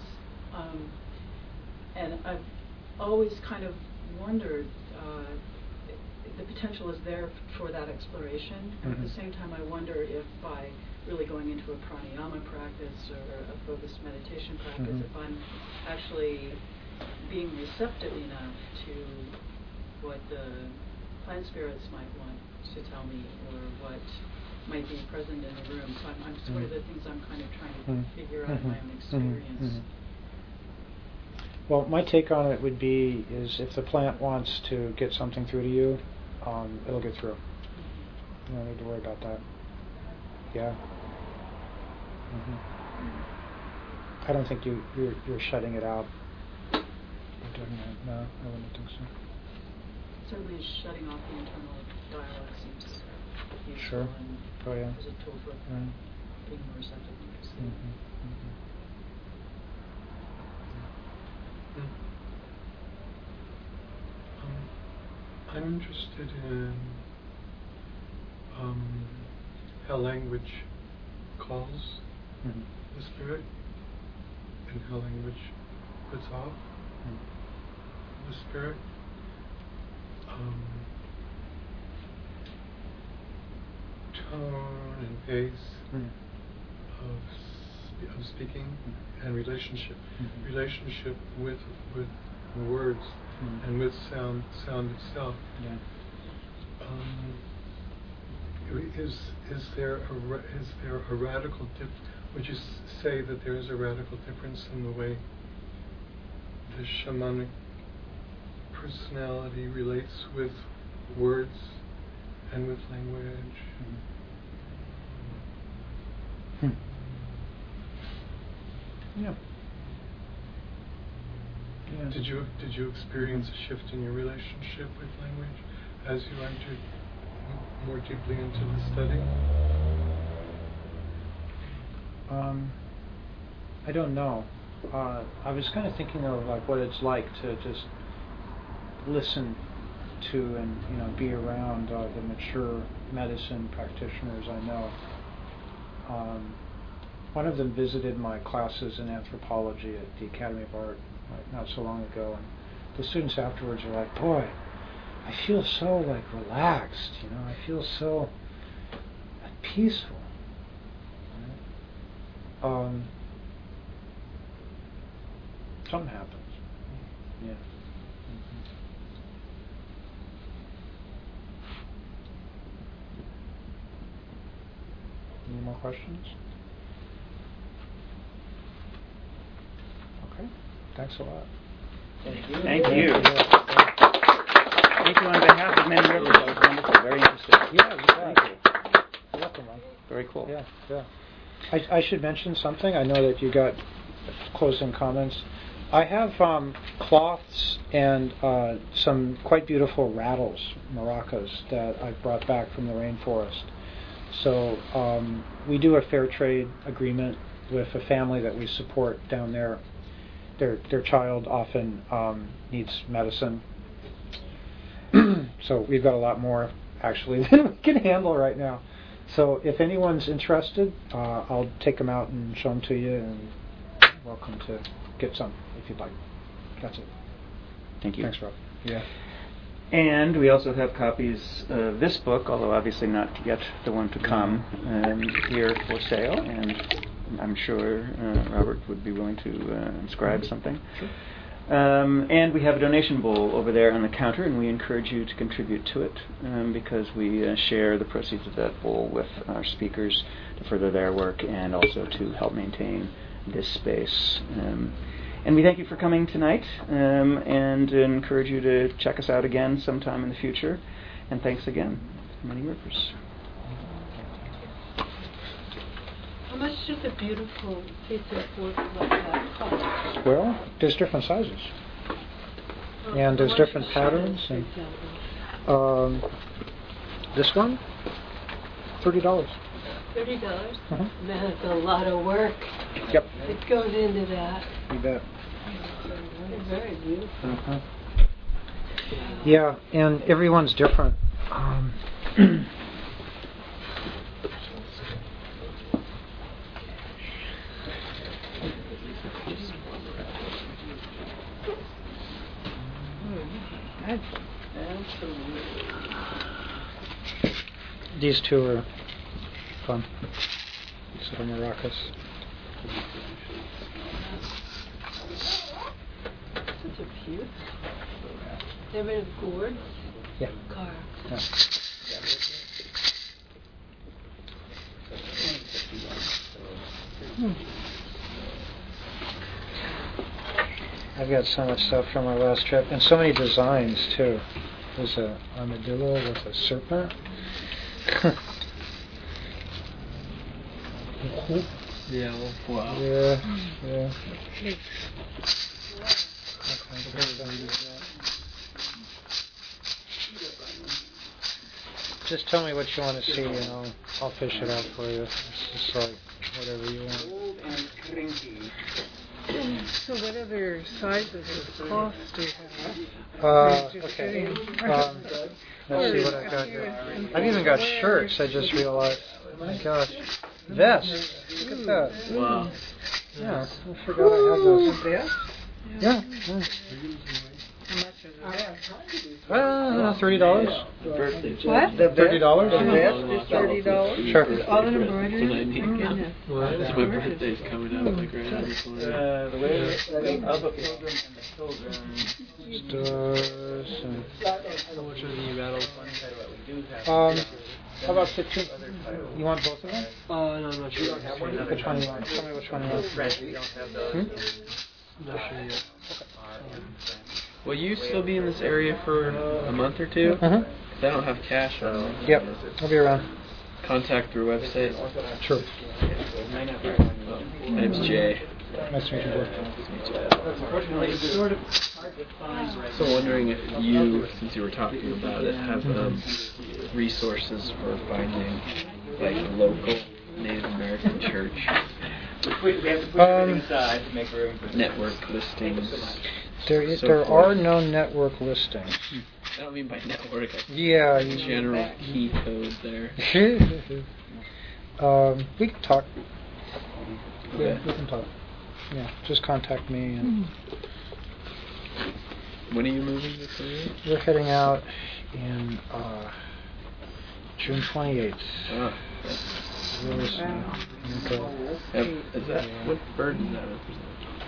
And I've always kind of wondered, the potential is there for that exploration. And at the same time, I wonder if by really going into a pranayama practice or a focused meditation practice, if I'm actually being receptive enough to what the plant spirits might want to tell me, or what might be present in the room. So I'm sort of the things I'm kind of trying to figure out in my own experience. Well, my take on it would be is if the plant wants to get something through to you, it'll get through. You don't need to worry about that. Yeah. I don't think you're shutting it out. No, I wouldn't think so. Certainly shutting off the internal dialogue seems useful Sure. Oh, yeah. as a tool for being more receptive to I'm interested in how language calls the spirit and how language puts off the spirit. Tone and pace of speaking and relationship with words and with sound itself. Yeah. Is there a radical would you say that there is a radical difference in the way the shamanic personality relates with words and with language? Yeah. Did you experience a shift in your relationship with language as you entered more deeply into the study? I don't know. I was kind of thinking of like what it's like to just listen to and be around the mature medicine practitioners I know. One of them visited my classes in anthropology at the Academy of Art not so long ago, and the students afterwards are like, "Boy, I feel so like relaxed. I feel so peaceful." Something happens. Yeah. Any more questions? Okay. Thanks a lot. Thank you. Thank you on behalf of Many Rivers. That was wonderful. Very interesting. Yeah, you bet. Thank you. You're welcome, Mike. Very cool. Yeah. I should mention something. I know that you got closing comments. I have cloths and some quite beautiful rattles, maracas, that I've brought back from the rainforest. So we do a fair trade agreement with a family that we support down there. Their child often needs medicine. So we've got a lot more, actually, than we can handle right now. So if anyone's interested, I'll take them out and show them to you, and welcome to get some if you'd like. That's it. Thank you. Thanks, Rob. Yeah. And we also have copies of this book, although obviously not yet the one to come, here for sale. And I'm sure Robert would be willing to inscribe something. Sure. And we have a donation bowl over there on the counter, and we encourage you to contribute to it because we share the proceeds of that bowl with our speakers to further their work and also to help maintain this space. And we thank you for coming tonight and encourage you to check us out again sometime in the future. And thanks again, Many Rivers. How much does a beautiful piece of work like that cost? Well, there's different sizes. And there's different patterns. And, this one, $30. $30? Uh-huh. Man, that's a lot of work. Yep. It goes into that. You bet. They're very beautiful. Uh-huh. Yeah, and everyone's different. These two are fun. These little maracas. Such a beautiful. They're made of gourds? Yeah. Carved. Yeah. I've got so much stuff from our last trip, and so many designs too. There's a armadillo with a serpent. Yeah. Wow. Yeah. Just tell me what you want to see, and I'll fish it out for you. It's just like whatever you want. So what other sizes of cloths do you have? Okay. Let's see what I got here. I've even got shirts, I just realized. Oh my gosh. Vests. Look at that. Wow. Yeah, I forgot I had those. Yeah. $30. What? $30? The vest is $30. Sure. All in embroidery. That's my birthday's coming up, like right around the corner. The way of a pilgrim and the pilgrim. Stars. How much are the battles? How about 15? You want both of them? No, I'm not sure. Which one you want? Tell me which one you want. We don't have those. I'm not sure yet. Will you still be in this area for a month or two? Uh-huh. 'Cause I don't have cash on me. Yep, I'll be around. Contact through website. Sure. My name's Jay. Nice to meet you, boy. So wondering if you, since you were talking about it, have resources for finding like a local Native American church. We have to put everything aside to make room for network listings. There are no network listings. I don't mean by network. Yeah. General key code there. We can talk. Okay. Yeah, we can talk. Yeah, just contact me. And when are you moving to Korea? we're heading out in June 28th. Ah. Really soon. Okay. Is that, what bird does that represent?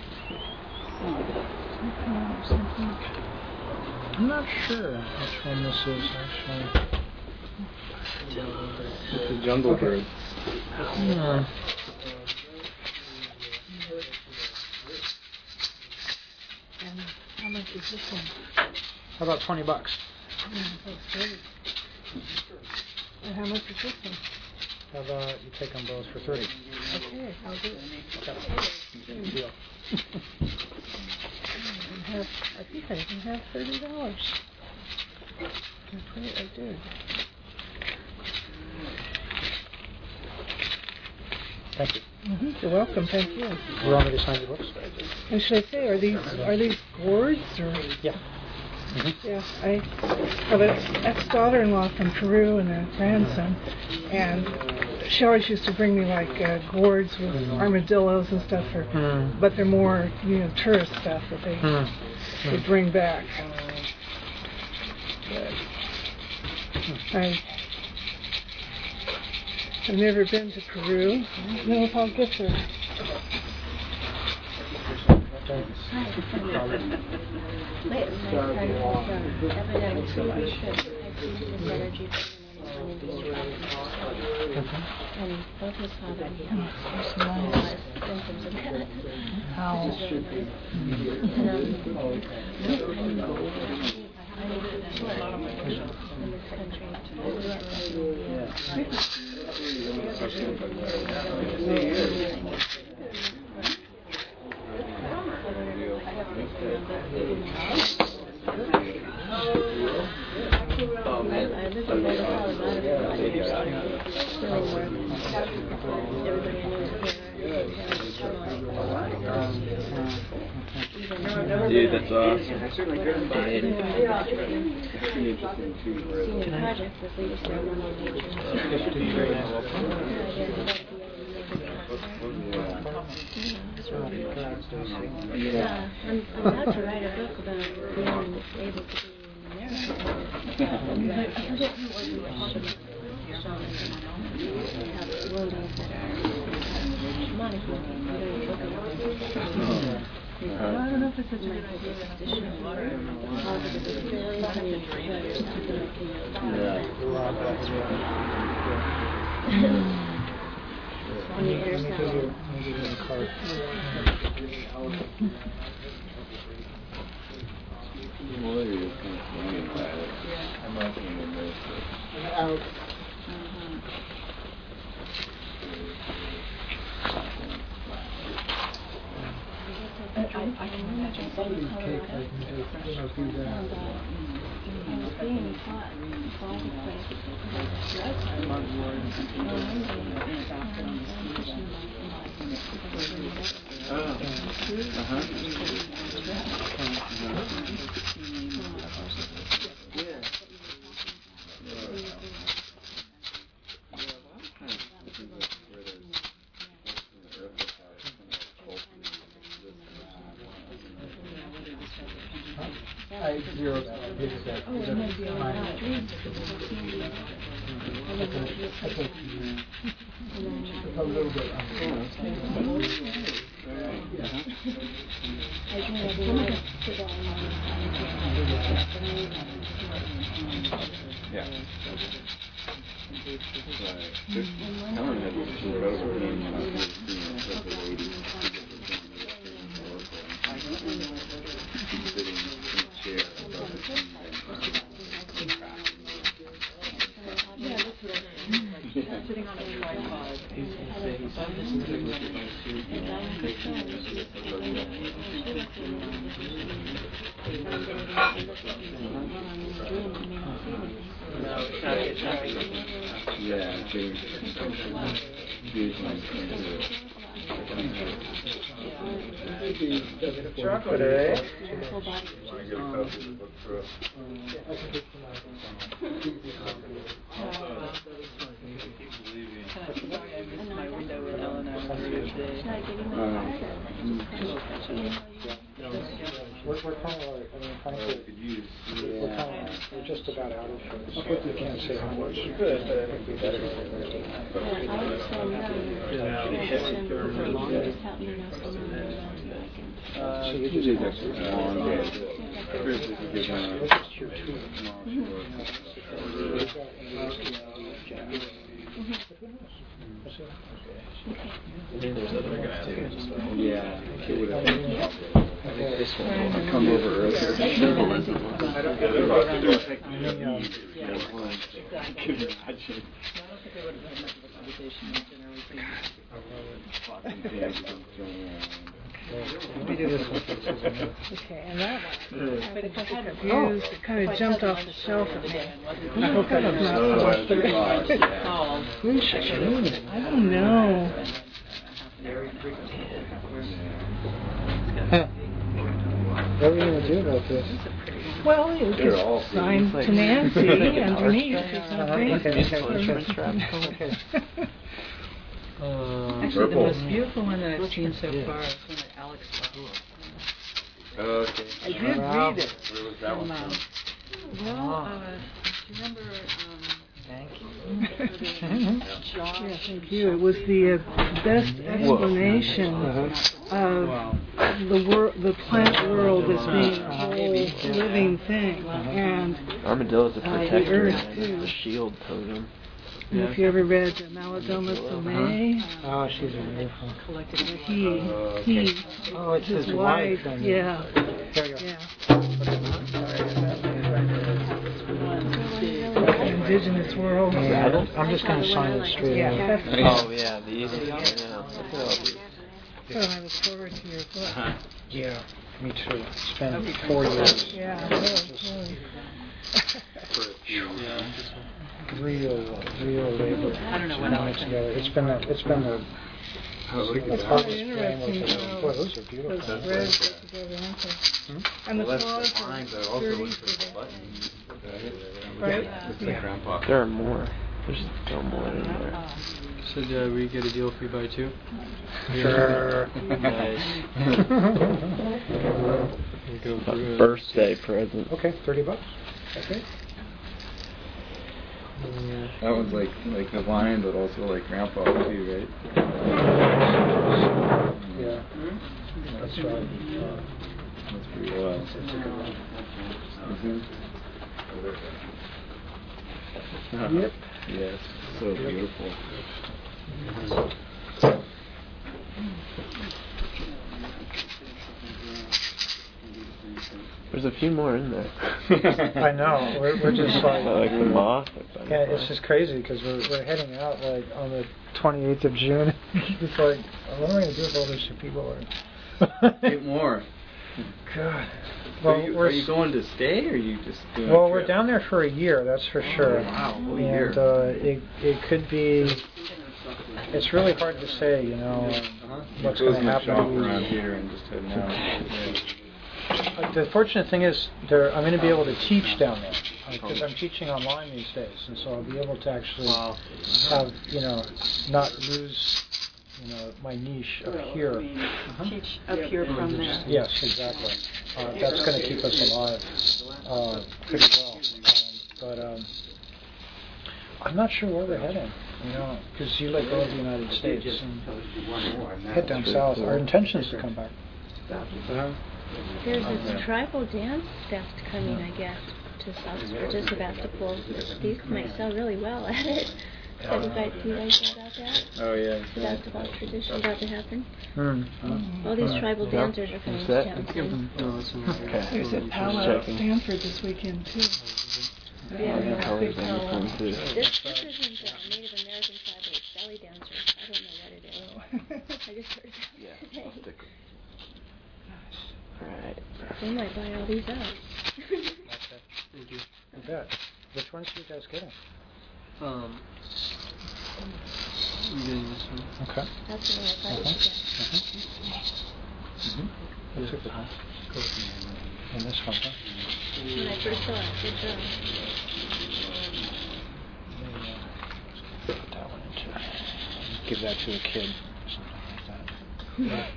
I'm not sure which one this is actually. It's a jungle bird. Yeah. And how much is this one? How about $20? That's great. And how much is this one? How about you take them both for 30? Okay, I'll do it. Okay. Deal. I think I can have $30. That's right, I did. Thank you. You're welcome. Thank you. You want me to sign your books? And should I say, are these gourds or? Yeah. Yeah, I have an ex-daughter-in-law from Peru and a grandson, and she always used to bring me like gourds with armadillos and stuff, but they're more tourist stuff that they bring back. But I've never been to Peru. I don't know if I'll get there. And both his father and him symptoms of that. How? Dude, that's awesome. Yeah, I'm about to write a book about being able to be I don't know if it's such a good idea to have on the air sound. Well, you're just kind of swinging by it. I'm not going to miss it. Out. I can imagine somebody cake I can just do that. Being hot all the place. I zeroed that. I did that. Oh, it might be all right. I think a little bit Yeah. Ellen had this incredible game when I was being a lady. Sitting in a chair above the TV Sitting on a tripod. Yeah, chocolate, eh? Want to get a copy of the book for us? Sorry, I missed my window with Ellen on Thursday. We're kind of like, I mean, frankly, we're just about out of it. So we can't say how much. Good, but I think we better. So you just have to Chris is a good one. There's other guys too. Yeah, it would have. I think this one will come over earlier. I don't get it. We do this one. Okay, and that one. But it got confused. It kind of jumped off the shelf at me. I hope that's not moonshine. I don't know. What are we going to do about this? Well, you can sign to Nancy underneath or something. Okay. Actually, the most beautiful one that I've seen so far is one that Alex bought. Okay. I did read it. Where was that one from? Do you remember, Thank you. Yeah, thank you. It was the best explanation of the plant world as being a whole living thing, and Armadillo's a the protector, earth and too. a shield totem. And if you ever read Malidoma Somé, Oh, she's wonderful. it's his wife, yeah. Indigenous world. Yeah, I'm just going to sign it straight out. Oh yeah, these. Yeah. So I look forward to your book. Yeah, me too. It's been 4 years. Yeah, really. Real labor. I don't know what else. Together. It's been a It's really interesting how Boy, those are beautiful. those threads get together, aren't they? And the cloth is sturdy for the... Right? Yeah. There are more. There's still more in there. So we get a deal if we buy two? Sure. Nice. Go for A birthday present. Okay, $30. Okay. That one's like the lion, but also like grandpa too, right? Yeah. That's right. That's pretty wild. Yep. Yes, so beautiful. There's a few more in there. I know. We're just like the moth. Yeah, it's just crazy because we're heading out like on the 28th of June. It's like, what am I going to do with all these people? 8 more. God. Well, are you going to stay, or are you just doing? Well, we're down there for a year, that's for sure. Oh, wow, a and year. It could be. It's really hard to say, what's going to happen. Around here and just heading out. The fortunate thing is, I'm going to be able to teach down there because I'm teaching online these days, and so I'll be able to actually have, not lose, my niche up here. Teach up here from there. Yes, exactly. That's going to keep us alive pretty well. But I'm not sure where we're heading, because you let go of the United States and head down south. Our intention is to come back. There's this tribal dance fest coming, I guess, to South Sebastopol. Steve might sell really well at it. Have you guys know about that? Oh, yeah. Sebastopol tradition about to happen. All these tribal dancers are coming to town soon. There's a powwow at Stanford this weekend, too. Yeah. Big powwow. This isn't Native American tribal, it's belly dancers. I don't know what it is. I just heard that today. Alright. They might buy all these out. Thank you. I bet. Which ones are you guys getting? I'm getting this one. Okay. That's the one I thought you should get. That's a good one. And this one, huh? When I first saw it, good job. Put that one into. Give that to a kid. Something like that.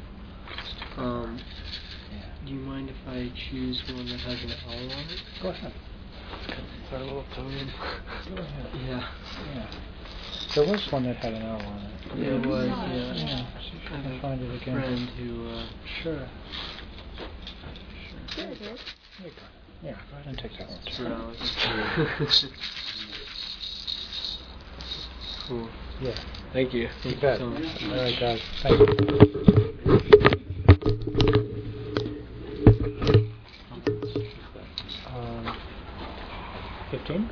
Do you mind if I choose one that has an owl on it? Go ahead. Our little totem. Go ahead. Yeah. There was one that had an owl on it. Yeah, it was, Yeah. See if I can find it again. Friend who, Sure. There it is. There you go. Yeah, go ahead and take that one too. Cool. Yeah. Thank you. You Thank bet. you so much. All right, guys. Thank you. 15?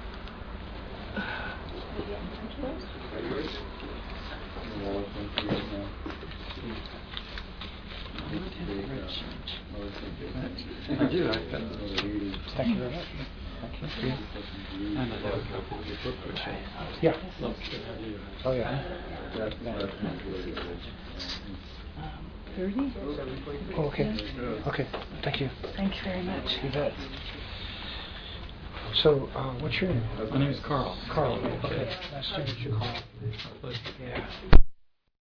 I do. Thank you very much. Thank you. Yeah. Oh, yeah. 30? Oh, okay. Okay. Thank you. Thank you very much. You bet. So, what's your name? My name is Carl. Carl. Okay. Nice to meet you, Carl. Yeah.